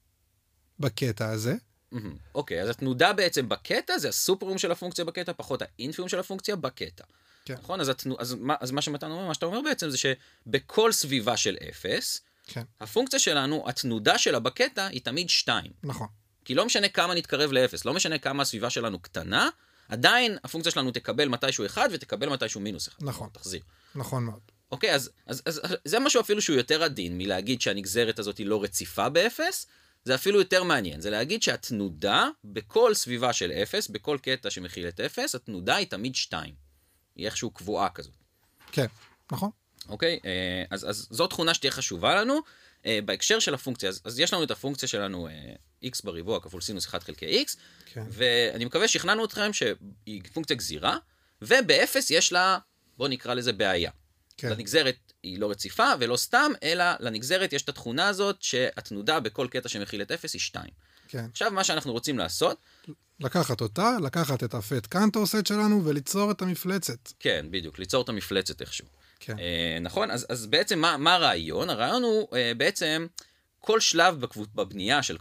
בקטע הזה? אוקיי, אז התנודה בעצם בקטע, זה הסופרום של הפונקציה בקטע, פחות האינפיום של הפונקציה בקטע. כן. נכון? אז מה שאתה אומר בעצם זה שבכל סביבה של 0, כן. הפונקציה שלנו, התנודה שלה בקטע היא תמיד 2. נכון. כי לא משנה כמה נתקרב ל-0, לא משנה כמה הסביבה שלנו קטנה, עדיין הפונקציה שלנו תקבל מתישהו 1 ותקבל מתישהו מינוס 1. נכון. תחזיר. נכון מאוד. אוקיי, אז זה משהו אפילו שהוא יותר עדין מלהגיד שהנגזרת הזאת היא לא רציפה ב-0, זה אפילו יותר מעניין. זה להגיד שהתנודה בכל סביבה של 0, בכל קטע שמכיל את 0, התנודה היא תמיד 2. היא איכשהו קבועה כזאת. כן, נכון. אוקיי, אז זו תכונה שתהיה חשובה לנו. בהקשר של הפונקציה, אז יש לנו את הפונקציה שלנו x בריבוע כפול סינוס 1 חלקי x, כן. ואני מקווה שכנענו אתכם שהיא פונקציה גזירה, וב-0 יש לה, בוא נקרא לזה בעיה. כן. לנגזרת היא לא רציפה ולא סתם, אלא לנגזרת יש את התכונה הזאת שהתנודה בכל קטע שמכיל את 0 היא 2. כן. עכשיו מה שאנחנו רוצים לעשות... לקחת אותה, לקחת את הפט קנטור סט שלנו וליצור את המפלצת. כן, בדיוק, ליצור את המפלצת איכשהו. כן. נכון? אז בעצם מה הרעיון? הרעיון הוא בעצם כל שלב בבנייה של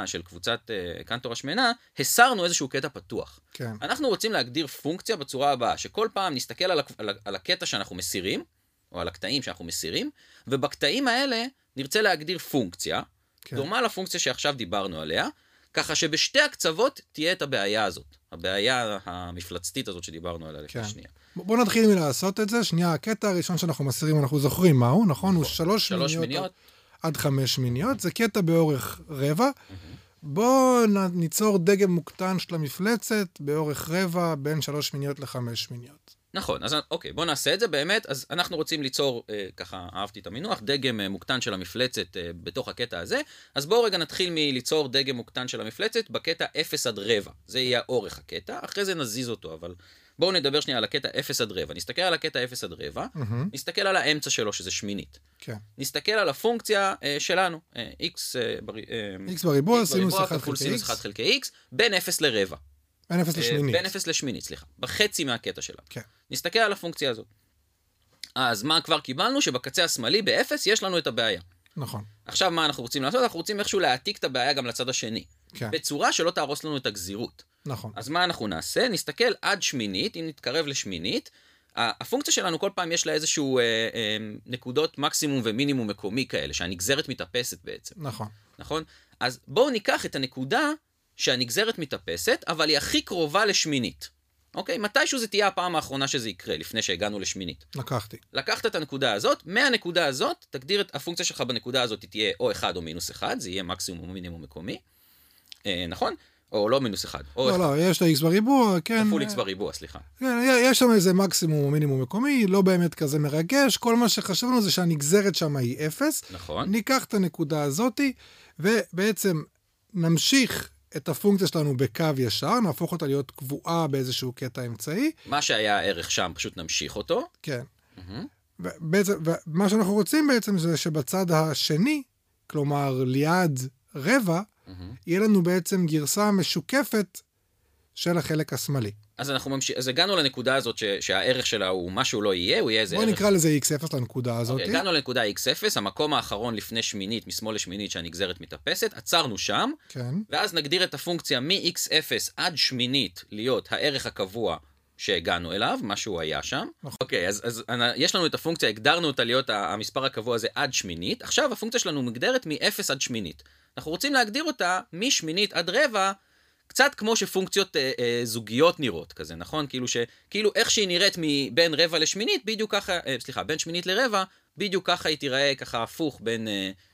קבוצת קנטור השמנה, הסרנו איזשהו קטע פתוח. כן. אנחנו רוצים להגדיר פונקציה בצורה הבאה, שכל פעם נסתכל על הקטע שאנחנו מסירים, או על הקטעים שאנחנו מסירים, ובקטעים האלה נרצה להגדיר פונקציה, כן. דומה לפונקציה שעכשיו דיברנו עליה, ככה שבשתי הקצוות תהיה את הבעיה הזאת, הבעיה המפלצתית הזאת שדיברנו עליה לפני שנייה. בואו נתחיל מלעשות את זה. שנייה, הקטע הראשון שאנחנו מסירים, אנחנו זוכרים מהו, נכון? הוא 3 מיניות עד 5 מיניות, זה קטע באורך רבע. בואו ניצור דגם מוקטן של המפלצת באורך רבע בין 3 מיניות ל5 מיניות. נכון, אז אוקיי, בואו נעשה את זה באמת. אז אנחנו רוצים ליצור, ככה אהבתי את המינוח, דגם מוקטן של המפלצת בתוך הקטע הזה. אז בואו רגע נתחיל מליצור דגם מוקטן של המפלצת בקטע 0 עד רבע. זה יהיה אורך הקטע, אחרי זה נזיז אותו, אבל בואו נדבר שנייה על הקטע 0 עד רבע. נסתכל על הקטע 0 עד רבע, נסתכל על האמצע שלו שזה שמינית. כן. נסתכל על הפונקציה שלנו, x בריבוע, סינוס 1 חלקי x, בין 0 לרבע. בין 0 לשמינית. בין 0 לשמינית, סליחה. בחצי מהקטע שלה. כן. נסתכל על הפונקציה הזאת. אז מה כבר קיבלנו? שבקצה השמאלי ב-0 יש לנו את הבעיה. נכון. עכשיו מה אנחנו רוצים לעשות? אנחנו רוצים איכשהו להעתיק את הבעיה גם לצד השני. כן. בצורה שלא תהרוס לנו את הגזירות. נכון. אז מה אנחנו נעשה? נסתכל עד שמינית, אם נתקרב לשמינית, הפונקציה שלנו כל פעם יש לה איזשהו נקודות מקסימום ומינימום מקומי כאלה, שהנגזרת מתאפסת בעצם. נכון. נכון? אז בואו ניקח את הנקודה שהנגזרת מתאפסת, אבל היא הכי קרובה לשמינית. אוקיי? מתישהו זה תהיה הפעם האחרונה שזה יקרה, לפני שהגענו לשמינית. לקחתי. לקחת את הנקודה הזאת, מהנקודה הזאת, תגדיר את הפונקציה שלך בנקודה הזאת, תהיה או 1 או מינוס 1, זה יהיה מקסימום או מינימום מקומי. נכון? או לא מינוס 1. לא, יש לה x בריבוע, כן. כפול x בריבוע, סליחה. כן, יש שם איזה מקסימום או מינימום מקומי, לא באמת כזה מרגש, כל מה שחשבנו זה שהנגזרת שם היא 0. נכון. ניקח את הנקודה הזאת, ובעצם נמשיך את הפונקציה שלנו בקו ישר, נהפוך אותה להיות קבועה באיזשהו קטע אמצעי. מה שהיה הערך שם, פשוט נמשיך אותו. כן. ומה שאנחנו רוצים בעצם זה שבצד השני, כלומר ליד רבע, יהיה לנו בעצם גרסה משוקפת של החלק השמאלי. אז הגענו לנקודה הזאת שהערך שלה הוא משהו לא יהיה, הוא יהיה איזה ערך... בוא נקרא לזה x0 לנקודה הזאת. הגענו לנקודה x0, המקום האחרון לפני שמינית, משמאל לשמינית שהנגזרת מתאפסת, עצרנו שם, ואז נגדיר את הפונקציה מ-x0 עד שמינית להיות הערך הקבוע שהגענו אליו, מה שהוא היה שם. אוקיי, אז יש לנו את הפונקציה, הגדרנו אותה להיות המספר הקבוע הזה עד שמינית, עכשיו הפונקציה שלנו מגדרת מ-0 עד שמינית. אנחנו רוצים להגדיר אותה משמינית עד רבע, קצת כמו שפונקציות זוגיות נראות כזה, נכון? כאילו איך שהיא נראית בין רבע לשמינית, בדיוק ככה, בין שמינית לרבע, בדיוק ככה היא תיראה ככה הפוך בין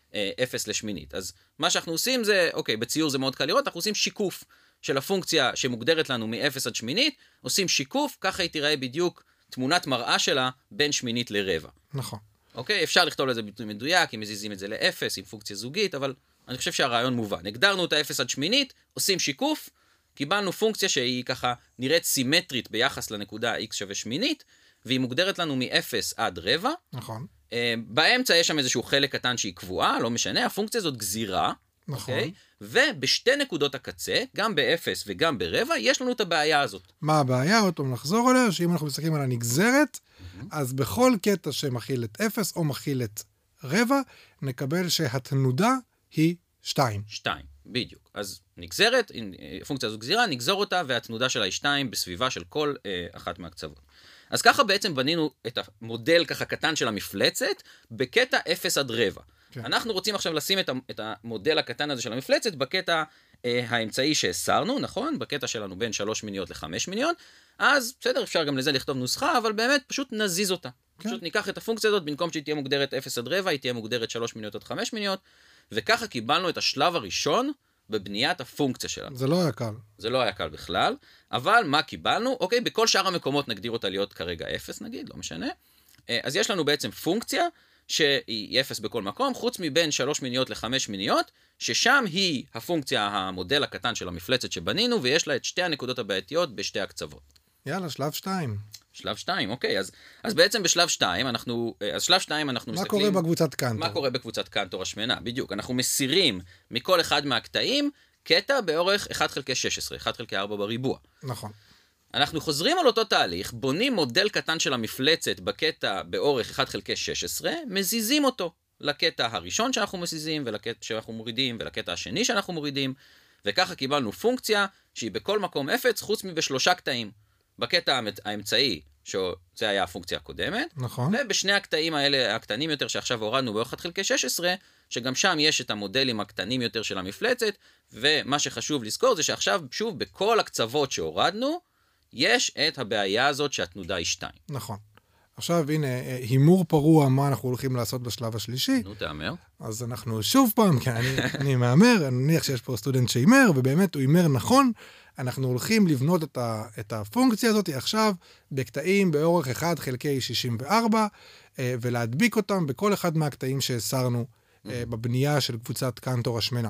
0 לשמינית. אז מה שאנחנו עושים זה, אוקיי, בציור זה מאוד קל לראות, אנחנו עושים שיקוף של הפונקציה שמוגדרת לנו מ-0 עד שמינית, עושים שיקוף, ככה היא תיראה בדיוק תמונת מראה שלה בין שמינית לרבע. נכון. אוקיי, אפשר לכתוב לזה ביטוי מדויק, אם מזיזים את זה ל-0, עם פונקציה זוגית, אבל אני חושב שהרעיון מובן. הגדרנו את ה-0 עד שמינית, עושים שיקוף, קיבלנו פונקציה שהיא ככה נראית סימטרית ביחס לנקודה x שווה שמינית, והיא מוגדרת לנו מ-0 עד רבע. נכון. באמצע יש שם איזשהו חלק קטן שהיא קבועה, לא משנה, הפונקציה הזאת גזירה. נכון. Okay? ובשתי נקודות הקצה, גם ב-0 וגם ברבע, יש לנו את הבעיה הזאת. מה הבעיה? עוד פעם נחזור עליה, שאם אנחנו מסתכלים על הנגזרת, אז בכל קטע שמכיל את 0 או מכיל את רבע, נקבל שהתנודה היא 2. 2, בדיוק. אז נגזרת, הפונקציה הזו גזירה, נגזור אותה, והתנודה שלה היא 2 בסביבה של כל אחת מהקצוות. אז ככה בעצם בנינו את המודל ככה קטן של המפלצת, בקטע 0 עד רבע. כן. אנחנו רוצים עכשיו לשים את המודל הקטן הזה של המפלצת, בקטע האמצעי שהסרנו, נכון? בקטע שלנו בין 3 מיניות ל5 מיניות, אז בסדר, אפשר גם לזה לכתוב נוסחה, אבל באמת פשוט נזיז אותה. כן. פשוט ניקח את הפונקציה הזאת, במקום שהיא תהיה מוגדרת 0 עד רבע, היא תהיה מוגדרת 3 מיניות עד 5 מיניות, וככה קיבלנו את השלב הראשון בבניית הפונקציה שלנו. זה לא היה קל. זה לא היה קל בכלל, אבל מה קיבלנו? אוקיי, בכל שאר המקומות נגדיר אותה להיות כרגע 0 נגיד, לא משנה. אז יש לנו בעצם פונקציה שהיא 0 בכל מקום, חוץ מבין 3 מיניות ל5 מיניות, ששם היא הפונקציה, המודל הקטן של המפלצת שבנינו, ויש לה את שתי הנקודות הבעייתיות בשתי הקצוות. יאללה, שלב 2. שלב 2, אוקיי, אז בעצם בשלב 2 אנחנו מסתכלים... מה קורה בקבוצת קנטור? מה קורה בקבוצת קנטור השמנה, בדיוק. אנחנו מסירים מכל אחד מהקטעים, קטע באורך 1 חלקי 16, 1 חלקי 4 בריבוע. נכון. אנחנו חוזרים על אותו תהליך, בונים מודל קטן של המפלצת בקטע באורך 1 חלקי 16, מזיזים אותו לקטע הראשון שאנחנו מזיזים, ולקטע שאנחנו מורידים, ולקטע השני שאנחנו מורידים, וככה קיבלנו פונקציה שהיא בכל מקום 0, חוץ מבשלושה קטעים. בקטע האמצעי, שזה היה הפונקציה הקודמת, נכון. ובשני הקטעים האלה, הקטנים יותר שעכשיו הורדנו באורך 1 חלקי 16, שגם שם יש את המודלים הקטנים יותר של המפלצת, ומה שחשוב לזכור זה שעכשיו, שוב, בכל הקצוות שהורדנו, יש את הבעיה הזאת שהתנודה היא 2. נכון. עכשיו, הנה, הימור פרוע מה אנחנו הולכים לעשות בשלב השלישי. נו, תאמר. אז אנחנו שוב פעם, כי אני מאמר, אני מניח שיש פה סטודנט שימר, ובאמת הוא הימר נכון, אנחנו הולכים לבנות את הפונקציה הזאת עכשיו בקטעים באורך 1 חלקי 64, ולהדביק אותם בכל אחד מהקטעים שהסרנו בבנייה של קבוצת קנטור השמנה.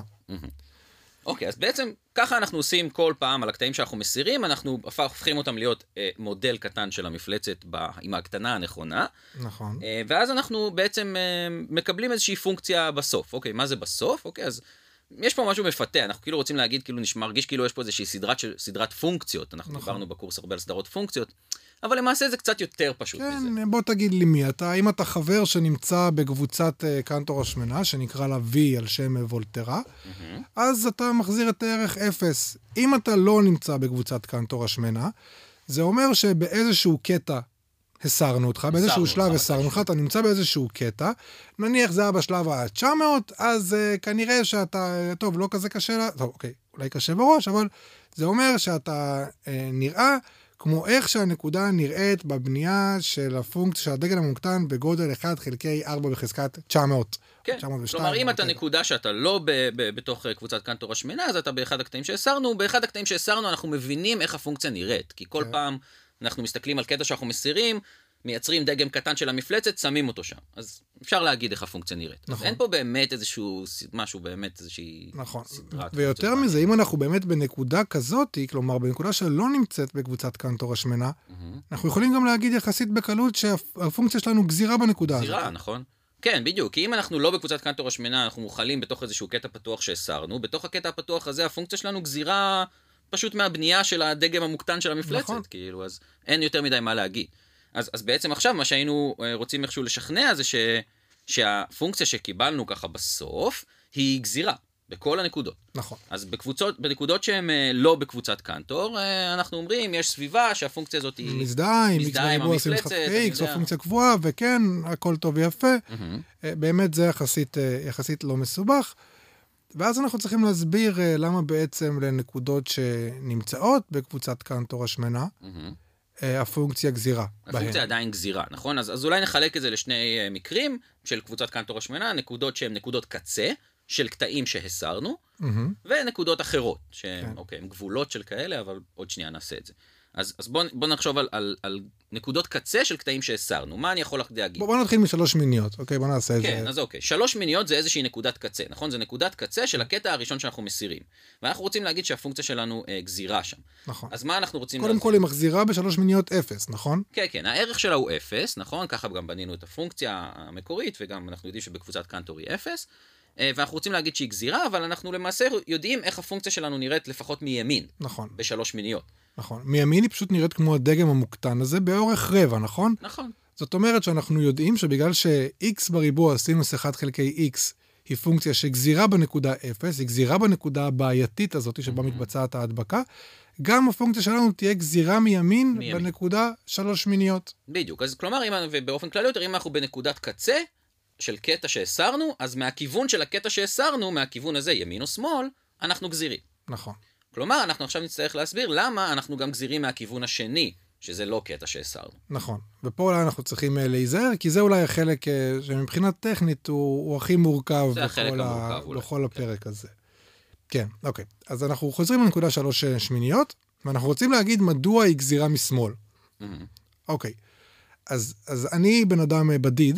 אוקיי, אז בעצם ככה אנחנו עושים כל פעם על הקטעים שאנחנו מסירים, אנחנו הופכים אותם להיות מודל קטן של המפלצת עם ההקטנה הנכונה. נכון. ואז אנחנו בעצם מקבלים איזושהי פונקציה בסוף. אוקיי, מה זה בסוף? אוקיי, אז יש פה משהו מפתה, אנחנו כאילו רוצים להגיד, כאילו מרגיש כאילו יש פה איזושהי סדרת פונקציות, אנחנו דיברנו בקורס הרבה על סדרות פונקציות, אבל למעשה זה קצת יותר פשוט מזה. כן, בוא תגיד לי מי אתה, אם אתה חבר שנמצא בקבוצת קנטור השמנה, שנקרא לה V על שם וולטרה, אז אתה מחזיר את הערך 0. אם אתה לא נמצא בקבוצת קנטור השמנה, זה אומר שבאיזשהו קטע הסרנו אותך, באיזשהו שלב הסרנו אותך, אתה נמצא באיזשהו קטע, נניח זה היה בשלב ה-900, אז כנראה שאתה, טוב, לא כזה קשה, טוב, אוקיי, אולי קשה בראש, אבל זה אומר שאתה נראה כמו איך שהנקודה נראית בבנייה של הפונקציה של הדגל המוקטן בגודל 1 חלקי 4 בחזקת 900. כן, 902, כלומר אם אתה נקודה שאתה לא בתוך קבוצת קנטור השמנה, אז אתה באחד הקטעים שהסרנו, באחד הקטעים שהסרנו אנחנו מבינים איך הפונקציה נראית, כי כל פעם אנחנו מסתכלים על קטע שאנחנו מסירים, מייצרים דגם קטן של המפלצת, שמים אותו שם. אז אפשר להגיד איך הפונקציה נראית. נכון. אין פה באמת איזשהו משהו, באמת איזושהי נכון. סדרת. ויותר מזה, אם אנחנו באמת בנקודה כזאת, כלומר, בנקודה שלא נמצאת בקבוצת קנטור השמנה, אנחנו יכולים גם להגיד יחסית בקלות שהפונקציה שלנו גזירה בנקודה הזאת. גזירה, נכון. כן, בדיוק. כי אם אנחנו לא בקבוצת קנטור השמנה, אנחנו מוכלים בתוך איזשהו קטע פתוח שהסרנו, בתוך הקטע הפתוח הזה, הפונקציה שלנו גזירה פשוט מהבנייה של הדגם המוקטן של המפלצת, נכון. כאילו, אז אין יותר מדי מה להגיד. אז בעצם עכשיו מה שהיינו רוצים איכשהו לשכנע זה שהפונקציה שקיבלנו ככה בסוף היא גזירה בכל הנקודות. נכון. אז בנקודות שהן לא בקבוצת קנטור, אנחנו אומרים, יש סביבה שהפונקציה הזאת היא מזדהה עם x בריבוע עושים לך x, או פונקציה קבועה, וכן, הכל טוב ויפה. באמת זה יחסית לא מסובך. ואז אנחנו צריכים להסביר למה בעצם לנקודות שנמצאות בקבוצת קנטור השמנה, הפונקציה גזירה. הפונקציה עדיין גזירה, נכון? אז אולי נחלק את זה לשני מקרים של קבוצת קנטור השמנה, נקודות שהן נקודות קצה, של קטעים שהסרנו, ונקודות אחרות, שהן גבולות של כאלה, אבל עוד שנייה נעשה את זה. אז בוא נחשוב על נקודות קצה של קטעים שהסרנו. מה אני יכול להגיד? בוא נתחיל משלוש מיניות, אוקיי? בוא נעשה את זה. כן, אז אוקיי. 3 מיניות זה איזושהי נקודת קצה, נכון? זה נקודת קצה של הקטע הראשון שאנחנו מסירים. ואנחנו רוצים להגיד שהפונקציה שלנו גזירה שם. נכון. אז מה אנחנו רוצים קודם כל היא מחזירה ב3 מיניות 0, נכון? כן, כן. הערך שלה הוא 0, נכון? ככה גם בנינו את הפונקציה המקורית, וגם אנחנו יודעים שבקבוצת קנטור היא 0. ואנחנו רוצים להגיד שהיא גזירה, אבל אנחנו למעשה יודעים איך הפונקציה שלנו נראית לפחות מימין. נכון. ב3 מיניות. נכון. מימין היא פשוט נראית כמו הדגם המוקטן הזה באורך רבע, נכון? נכון. זאת אומרת שאנחנו יודעים שבגלל ש-x בריבוע סינוס 1 חלקי x היא פונקציה שגזירה בנקודה 0, היא גזירה בנקודה הבעייתית הזאת שבה מתבצעת ההדבקה, גם הפונקציה שלנו תהיה גזירה מימין בנקודה 3 מיניות. בדיוק. אז כלומר, ובאופן כללי יותר, אם אנחנו בנקודת קצה של קטע שהסרנו, אז מהכיוון של הקטע שהסרנו, מהכיוון הזה, ימין או שמאל, אנחנו גזירים. נכון. כלומר, אנחנו עכשיו נצטרך להסביר למה אנחנו גם גזירים מהכיוון השני, שזה לא קטע שהסרנו. נכון. ופה אולי אנחנו צריכים להיזהר, כי זה אולי החלק שמבחינת טכנית הוא הכי מורכב בכל הפרק הזה. כן, אוקיי. אז אנחנו חוזרים לנקודה 3 שמיניות, ואנחנו רוצים להגיד מדוע היא גזירה משמאל. אוקיי. אז אני בן אדם בדיד,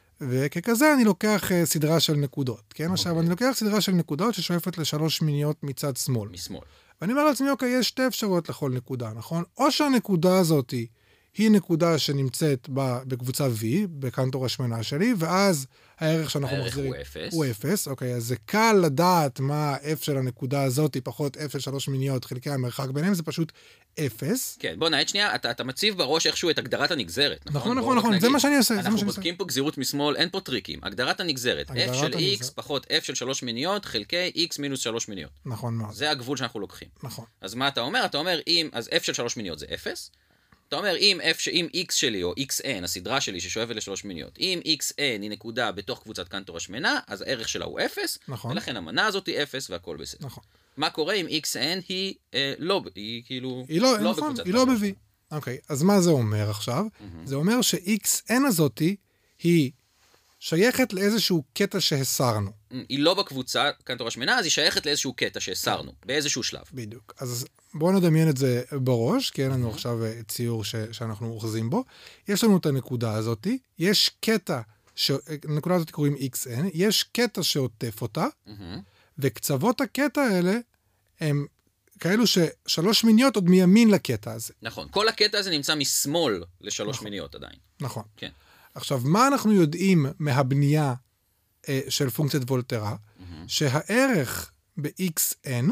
וככזה אני לוקח סדרה של נקודות, כן? עכשיו, אני לוקח סדרה של נקודות ששואפת ל3 מיניות מצד שמאל. משמאל. ואני אומר לעצמי, אוקיי, יש 2 אפשרויות לכל נקודה, נכון? או שהנקודה הזאת היא נקודה שנמצאת בקבוצה V, בקנטור השמנה שלי, ואז הערך שאנחנו מחזירים הוא 0. אוקיי, אז זה קל לדעת מה ה-F של הנקודה הזאת, פחות F של 3 מיניות, חלקי המרחק ביניהם, זה פשוט 0. כן, בוא נעד שנייה, אתה מציב בראש איכשהו את הגדרת הנגזרת, נכון? נכון, זה מה שאני עושה. אנחנו בודקים פה גזירות משמאל, אין פה טריקים. הגדרת הנגזרת, F של X פחות F של 3 מיניות, חלקי X מינוס 3 מיניות. נכון מאוד. זה הגבול שאנחנו לוקחים. נכון. אז מה אתה אומר? אתה אומר, אז F של 3 מיניות זה 0. אתה אומר, אם x שלי, או xn, הסדרה שלי ששואפת ל3 מיניות, אם xn היא נקודה בתוך קבוצת קנטור השמנה, אז הערך שלה הוא 0, נכון. ולכן המנה הזאת היא 0 והכל בסדר. נכון. מה קורה אם xn היא לא, היא כאילו לא לא נכון, בקבוצת היא לא ב-V. אוקיי, אז מה זה אומר עכשיו? זה אומר ש-xn הזאת היא שייכת לאיזשהו קטע שהסרנו. היא לא בקבוצה קנטור השמנה, אז היא שייכת לאיזשהו קטע שהסרנו, באיזשהו שלב. בדיוק. אז בואו נדמיין את זה בראש, כי אין לנו עכשיו ציור שאנחנו אוחזים בו. יש לנו את הנקודה הזאת, יש קטע, הנקודה הזאת קוראים xn, יש קטע שעוטף אותה, וקצוות הקטע האלה הם כאלו ש3 מיניות עוד מימין לקטע הזה. נכון. כל הקטע הזה נמצא משמאל ל3 מיניות עדיין. נכון. כן. עכשיו, מה אנחנו יודעים מהבנייה של פונקציית וולטרה? שהערך ב-xn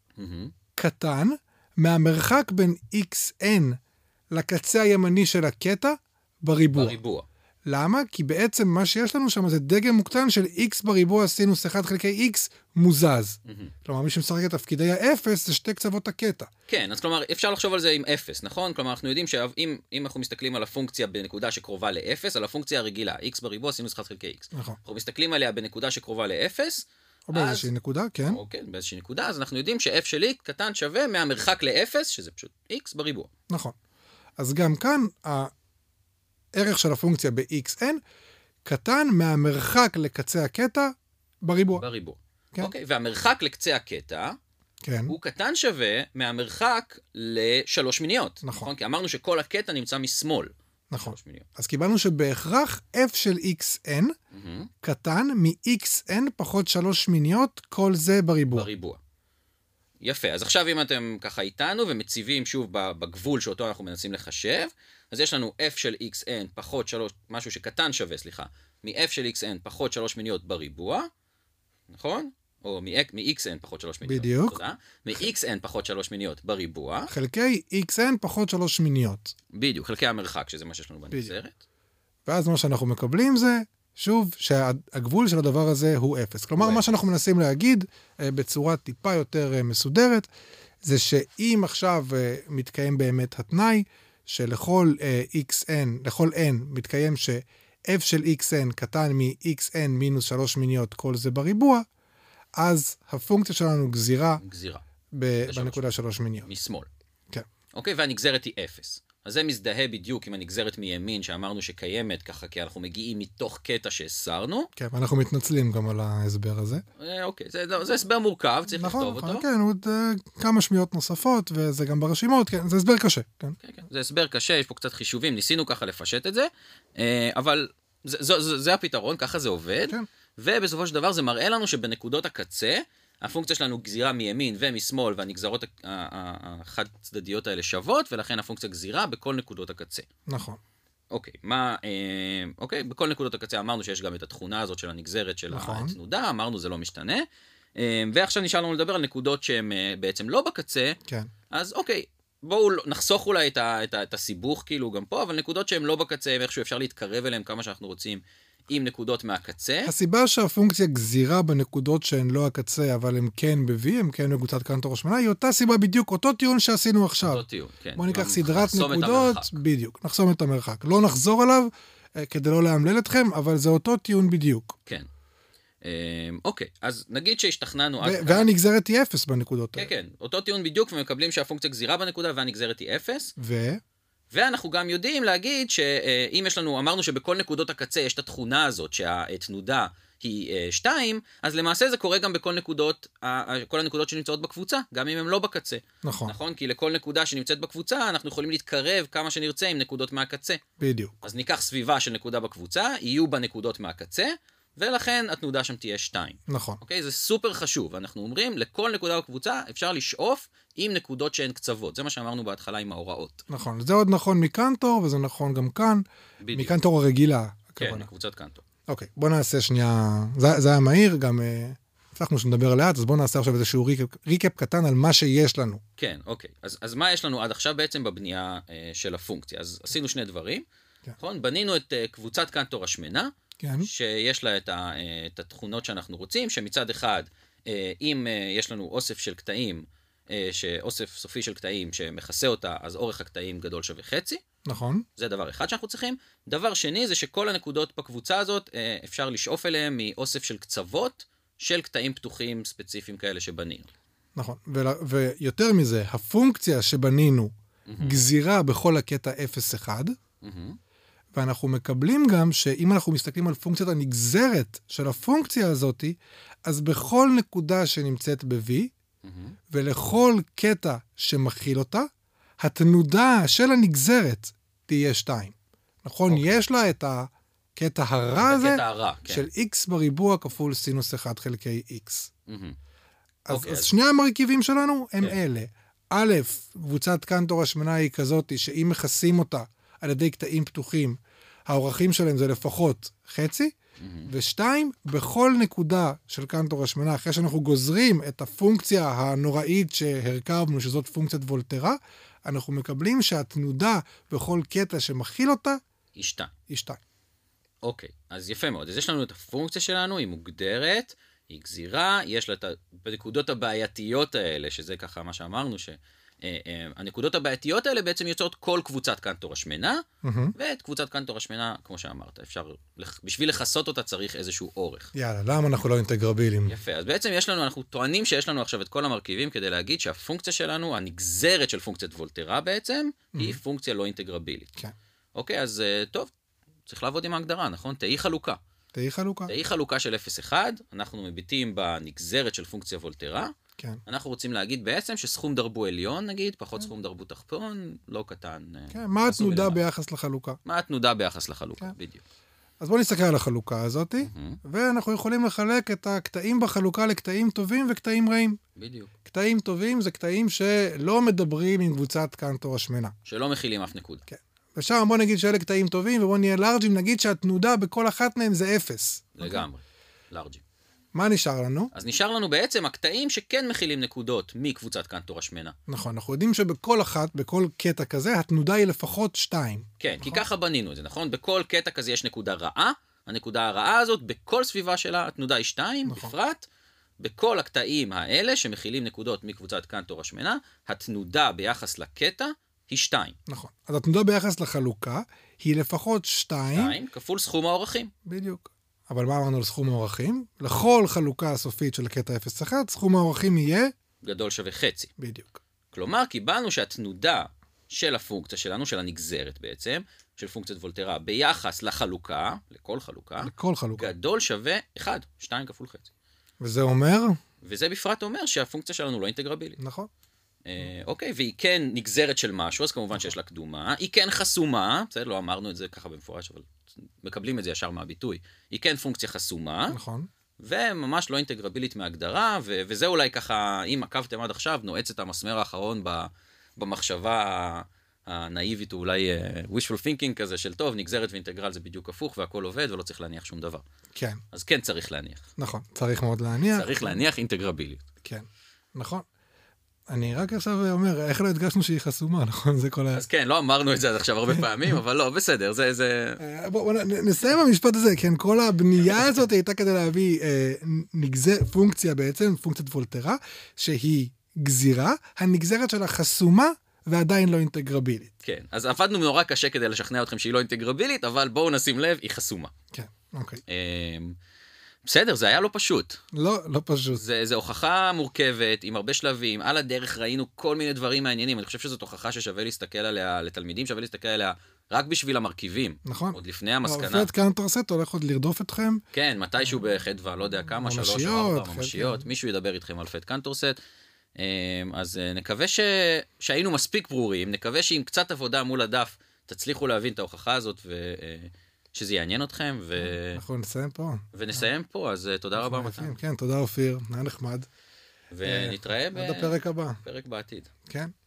קטן מהמרחק בין xn לקצה הימני של הקטע בריבוע. בריבוע. למה? כי בעצם מה שיש לנו שם זה דגם מוקטן של x בריבוע סינוס 1 חלקי x מוזז. כלומר, מי שמשחק את תפקידי ה-0 זה 2 קצוות הקטע. כן, אז כלומר, אפשר לחשוב על זה עם 0, נכון? כלומר, אנחנו יודעים שאם אנחנו מסתכלים על הפונקציה בנקודה שקרובה ל-0, על הפונקציה הרגילה, x בריבוע סינוס 1 חלקי x. נכון. אנחנו מסתכלים עליה בנקודה שקרובה ל-0, או באיזושהי נקודה, כן. או כן, באיזושהי נקודה, אז אנחנו יודעים ש-f של x קטן שווה מהמרחק ל-0, שזה פשוט x בריבוע. נכון. אז גם כאן, הערך של הפונקציה ב-xn קטן מהמרחק לקצה הקטע בריבוע. בריבוע. כן. אוקיי, והמרחק לקצה הקטע, כן. הוא קטן שווה מהמרחק ל3 מיניות. נכון. כי אמרנו שכל הקטע נמצא משמאל נכון. 3 מיליון. אז קיבלנו שבהכרח f של xn קטן מ-xn פחות 3 מיניות, כל זה בריבוע. בריבוע. יפה, אז עכשיו אם אתם ככה איתנו ומציבים שוב בגבול שאותו אנחנו מנסים לחשב, אז יש לנו f של xn פחות 3, משהו שקטן שווה, סליחה, מ-f של xn פחות 3 מיניות בריבוע, נכון? או מ-xn פחות 3 מיניות. בדיוק. תודה. מ-xn פחות 3 מיניות בריבוע. חלקי xn פחות 3 מיניות. בדיוק, חלקי המרחק, שזה מה שיש לנו בנגזרת. ואז מה שאנחנו מקבלים זה, שוב, שהגבול של הדבר הזה הוא 0. כלומר, מה שאנחנו מנסים להגיד, בצורה טיפה יותר מסודרת, זה שאם עכשיו מתקיים באמת התנאי, שלכל xn, לכל n, מתקיים ש-f של xn קטן מ-xn מינוס 3 מיניות, כל זה בריבוע, אז הפונקציה שלנו גזירה בנקודה 3 מיניות. משמאל. כן. אוקיי, והנגזרת היא 0. אז זה מזדהה בדיוק עם הנגזרת מימין שאמרנו שקיימת ככה, כי אנחנו מגיעים מתוך קטע שהסרנו. כן, ואנחנו מתנצלים גם על ההסבר הזה. אוקיי, זה הסבר מורכב, צריך לכתוב אותו. נכון, כן, עוד כמה שמיעות נוספות, וזה גם ברשימות, כן, זה הסבר קשה. כן, זה הסבר קשה, יש פה קצת חישובים, ניסינו ככה לפשט את זה, אבל זה הפתרון, ככה זה עובד, ובסופו של דבר זה מראה לנו שבנקודות הקצה, הפונקציה שלנו גזירה מימין ומשמאל, והנגזרות החד צדדיות האלה שוות, ולכן הפונקציה גזירה בכל נקודות הקצה. נכון. אוקיי, בכל נקודות הקצה אמרנו שיש גם את התכונה הזאת של הנגזרת של התנודה, אמרנו זה לא משתנה, ועכשיו נשאר לנו לדבר על נקודות שהן בעצם לא בקצה, אז אוקיי, בואו נחסוך אולי את הסיבוך כאילו גם פה, אבל נקודות שהן לא בקצה, איכשהו אפשר להתקרב אליהן כמה שאנחנו רוצים, עם נקודות מהקצה. הסיבה שהפונקציה גזירה בנקודות שהן לא הקצה, אבל הן כן ב-V, הן כן בקבוצת קנטור השמנה, היא אותה סיבה בדיוק, אותו טיעון שעשינו עכשיו. אותו טיעון, כן. בואו ניקח סדרת נקודות, בדיוק, נחסום את המרחק. לא נחזור עליו, כדי לא להמלל אתכם, אבל זה אותו טיעון בדיוק. כן. אוקיי, אז נגיד שהשתכנענו... והנגזרת היא 0 בנקודות. כן, כן, אותו טיעון בדיוק, ומקבלים שהפונקציה גזירה בנקודה, והנגזרת היא 0. ואנחנו גם יודעים להגיד שאם יש לנו, אמרנו שבכל נקודות הקצה יש את התכונה הזאת שהתנודה היא 2, אז למעשה זה קורה גם בכל נקודות, כל הנקודות שנמצאות בקבוצה, גם אם הן לא בקצה. נכון. נכון? כי לכל נקודה שנמצאת בקבוצה, אנחנו יכולים להתקרב כמה שנרצה עם נקודות מהקצה. בדיוק. אז ניקח סביבה של נקודה בקבוצה, יהיו בה נקודות מהקצה, ולכן התנודה שם תהיה 2. נכון. אוקיי? זה סופר חשוב. אנחנו אומרים, לכל נקודה בקבוצה אפשר לשאוף עם נקודות שהן קצוות. זה מה שאמרנו בהתחלה עם ההוראות. נכון. זה עוד נכון מקנטור, וזה נכון גם כאן. בדיוק. מקנטור הרגילה. כן, מקבוצת קנטור. אוקיי, בוא נעשה שנייה, זה היה מהיר, גם הצלחנו שנדבר לאט, אז בוא נעשה עכשיו איזשהו ריקאפ קטן על מה שיש לנו. כן, אוקיי. אז מה יש לנו עד עכשיו בעצם בבנייה של הפונקציה? אז עשינו שני דברים. נכון? בנינו את קבוצת קנטור השמנה, שיש לה את התכונות שאנחנו רוצים, שמצד אחד, אם יש לנו אוסף של קטעים, אוסף סופי של קטעים שמכסה אותה, אז אורך הקטעים גדול שווה חצי. נכון. זה דבר אחד שאנחנו צריכים. דבר שני זה שכל הנקודות בקבוצה הזאת אפשר לשאוף אליהם מאוסף של קצוות של קטעים פתוחים ספציפיים כאלה שבנינו. נכון. ויותר מזה, הפונקציה שבנינו גזירה בכל הקטע 0-1, ואנחנו מקבלים גם שאם אנחנו מסתכלים על פונקציית הנגזרת של הפונקציה הזאת, אז בכל נקודה שנמצאת ב-V, ולכל קטע שמכיל אותה, התנודה של הנגזרת תהיה 2. נכון? יש לה את הקטע הרע הזה, של x בריבוע כפול סינוס 1 חלקי x. אז שני המרכיבים שלנו הם אלה. א', קבוצת קנטור השמנה היא כזאת, שאם מכסים אותה על ידי קטעים פתוחים, האורכים שלהם זה לפחות חצי, ושתיים, בכל נקודה של קנטור השמנה, אחרי שאנחנו גוזרים את הפונקציה הנוראית שהרכבנו, שזאת פונקציית וולטרה, אנחנו מקבלים שהתנודה בכל קטע שמכיל אותה, היא 2. היא 2. אוקיי, אז יפה מאוד. אז יש לנו את הפונקציה שלנו, היא מוגדרת, היא גזירה, יש לה את הנקודות הבעייתיות האלה, שזה ככה מה שאמרנו, הנקודות הבעייתיות האלה בעצם יוצאות כל קבוצת קנטור השמנה, ואת קבוצת קנטור השמנה, כמו שאמרת, אפשר, בשביל לחסות אותה צריך איזשהו אורך. יאללה, למה אנחנו לא אינטגרבילים? יפה, אז בעצם אנחנו טוענים שיש לנו עכשיו את כל המרכיבים כדי להגיד שהפונקציה שלנו, הנגזרת של פונקציית וולטרה בעצם, היא פונקציה לא אינטגרבילית. כן. אוקיי, אז טוב, צריך לעבוד עם ההגדרה, נכון? תהי חלוקה. תהי חלוקה. תהי חלוקה של 0-1, אנחנו מביטים בנגזרת של פונקציה וולטרה, כן. אנחנו רוצים להגיד בעצם שסכום דרבו עליון, נגיד, פחות סכום דרבו תחתון, לא קטן. כן, מה התנודה ביחס לחלוקה? מה התנודה ביחס לחלוקה, בדיוק. אז בואו נסתכל על החלוקה הזאת, ואנחנו יכולים לחלק את הקטעים בחלוקה לקטעים טובים וקטעים רעים. בדיוק. קטעים טובים זה קטעים שלא מדברים עם קבוצת קנטור השמנה. שלא מכילים אף נקודה. כן. ושם בוא נגיד שאלה קטעים טובים, ובוא נהיה לארג'ים, נגיד שהתנודה בכל אחת מהם זה 0. לגמרי, לארג'ים. מה נשאר לנו? אז נשאר לנו בעצם הקטעים שכן מכילים נקודות מקבוצת קנטור השמנה. נכון, אנחנו יודעים שבכל אחת, בכל קטע כזה, התנודה היא לפחות 2. כן, נכון? כי ככה בנינו את זה, נכון? בכל קטע כזה יש נקודה רעה, הנקודה הרעה הזאת, בכל סביבה שלה, התנודה היא 2, נכון. בפרט, בכל הקטעים האלה שמכילים נקודות מקבוצת קנטור השמנה, התנודה ביחס לקטע היא 2. נכון. אז התנודה ביחס לחלוקה היא לפחות 2. 2 כפול סכום האורכים. בדיוק. אבל מה אמרנו על סכום האורכים? לכל חלוקה הסופית של הקטע 0-1, סכום האורכים יהיה... גדול שווה חצי. בדיוק. כלומר, קיבלנו שהתנודה של הפונקציה שלנו, של הנגזרת בעצם, של פונקציית וולטרה, ביחס לחלוקה, לכל חלוקה, גדול שווה 1, 2 כפול חצי. וזה אומר? וזה בפרט אומר שהפונקציה שלנו לא אינטגרבילית. נכון. אוקיי, והיא כן נגזרת של משהו, אז כמובן שיש לה קדומה, היא כן חסומה, בסדר, לא אמרנו את זה ככה במפורש, אבל מקבלים את זה ישר מהביטוי, היא כן פונקציה חסומה, נכון. וממש לא אינטגרבילית מהגדרה, וזה אולי ככה, אם עקבתם עד עכשיו, נועץ את המסמר האחרון במחשבה הנאיבית, או אולי wishful thinking כזה של טוב, נגזרת ואינטגרל זה בדיוק הפוך, והכל עובד, ולא צריך להניח שום דבר. כן. אז כן צריך להניח. נכון, צריך מאוד להניח. צריך להניח אינטגרבילית. כן, נכון. אני רק עכשיו אומר, איך לא הדגשנו שהיא חסומה, נכון? זה כל ה... אז כן, לא אמרנו את זה עד עכשיו הרבה פעמים, אבל לא, בסדר, זה... בואו נסיים המשפט הזה, כן, כל הבנייה הזאת הייתה כדי להביא פונקציה בעצם, פונקציית וולטרה, שהיא גזירה, הנגזרת שלה חסומה ועדיין לא אינטגרבילית. כן, אז עבדנו נורא קשה כדי לשכנע אתכם שהיא לא אינטגרבילית, אבל בואו נשים לב, היא חסומה. כן, אוקיי. בסדר, זה היה לא פשוט. לא פשוט. זה הוכחה מורכבת, עם הרבה שלבים, על הדרך ראינו כל מיני דברים מעניינים, אני חושב שזאת הוכחה ששווה להסתכל עליה, לתלמידים שווה להסתכל עליה רק בשביל המרכיבים. נכון. עוד לפני המסקנה. פרד קנטור סט הולך עוד לרדוף אתכם. כן, מתישהו בחדווה, לא יודע כמה, 3 או 4 ממשיות, מישהו ידבר איתכם על פרד קנטור סט. אז נקווה שהיינו מספיק ברורים, נקווה שעם קצת עבודה מול הדף, תצליחו להבין את ההוכחה הזאת שזה יעניין אתכם, אנחנו נסיים פה. ונסיים פה, אז תודה רבה מתן. כן, תודה אופיר, היה נחמד. ונתראה עד הפרק הבא. פרק בעתיד. כן.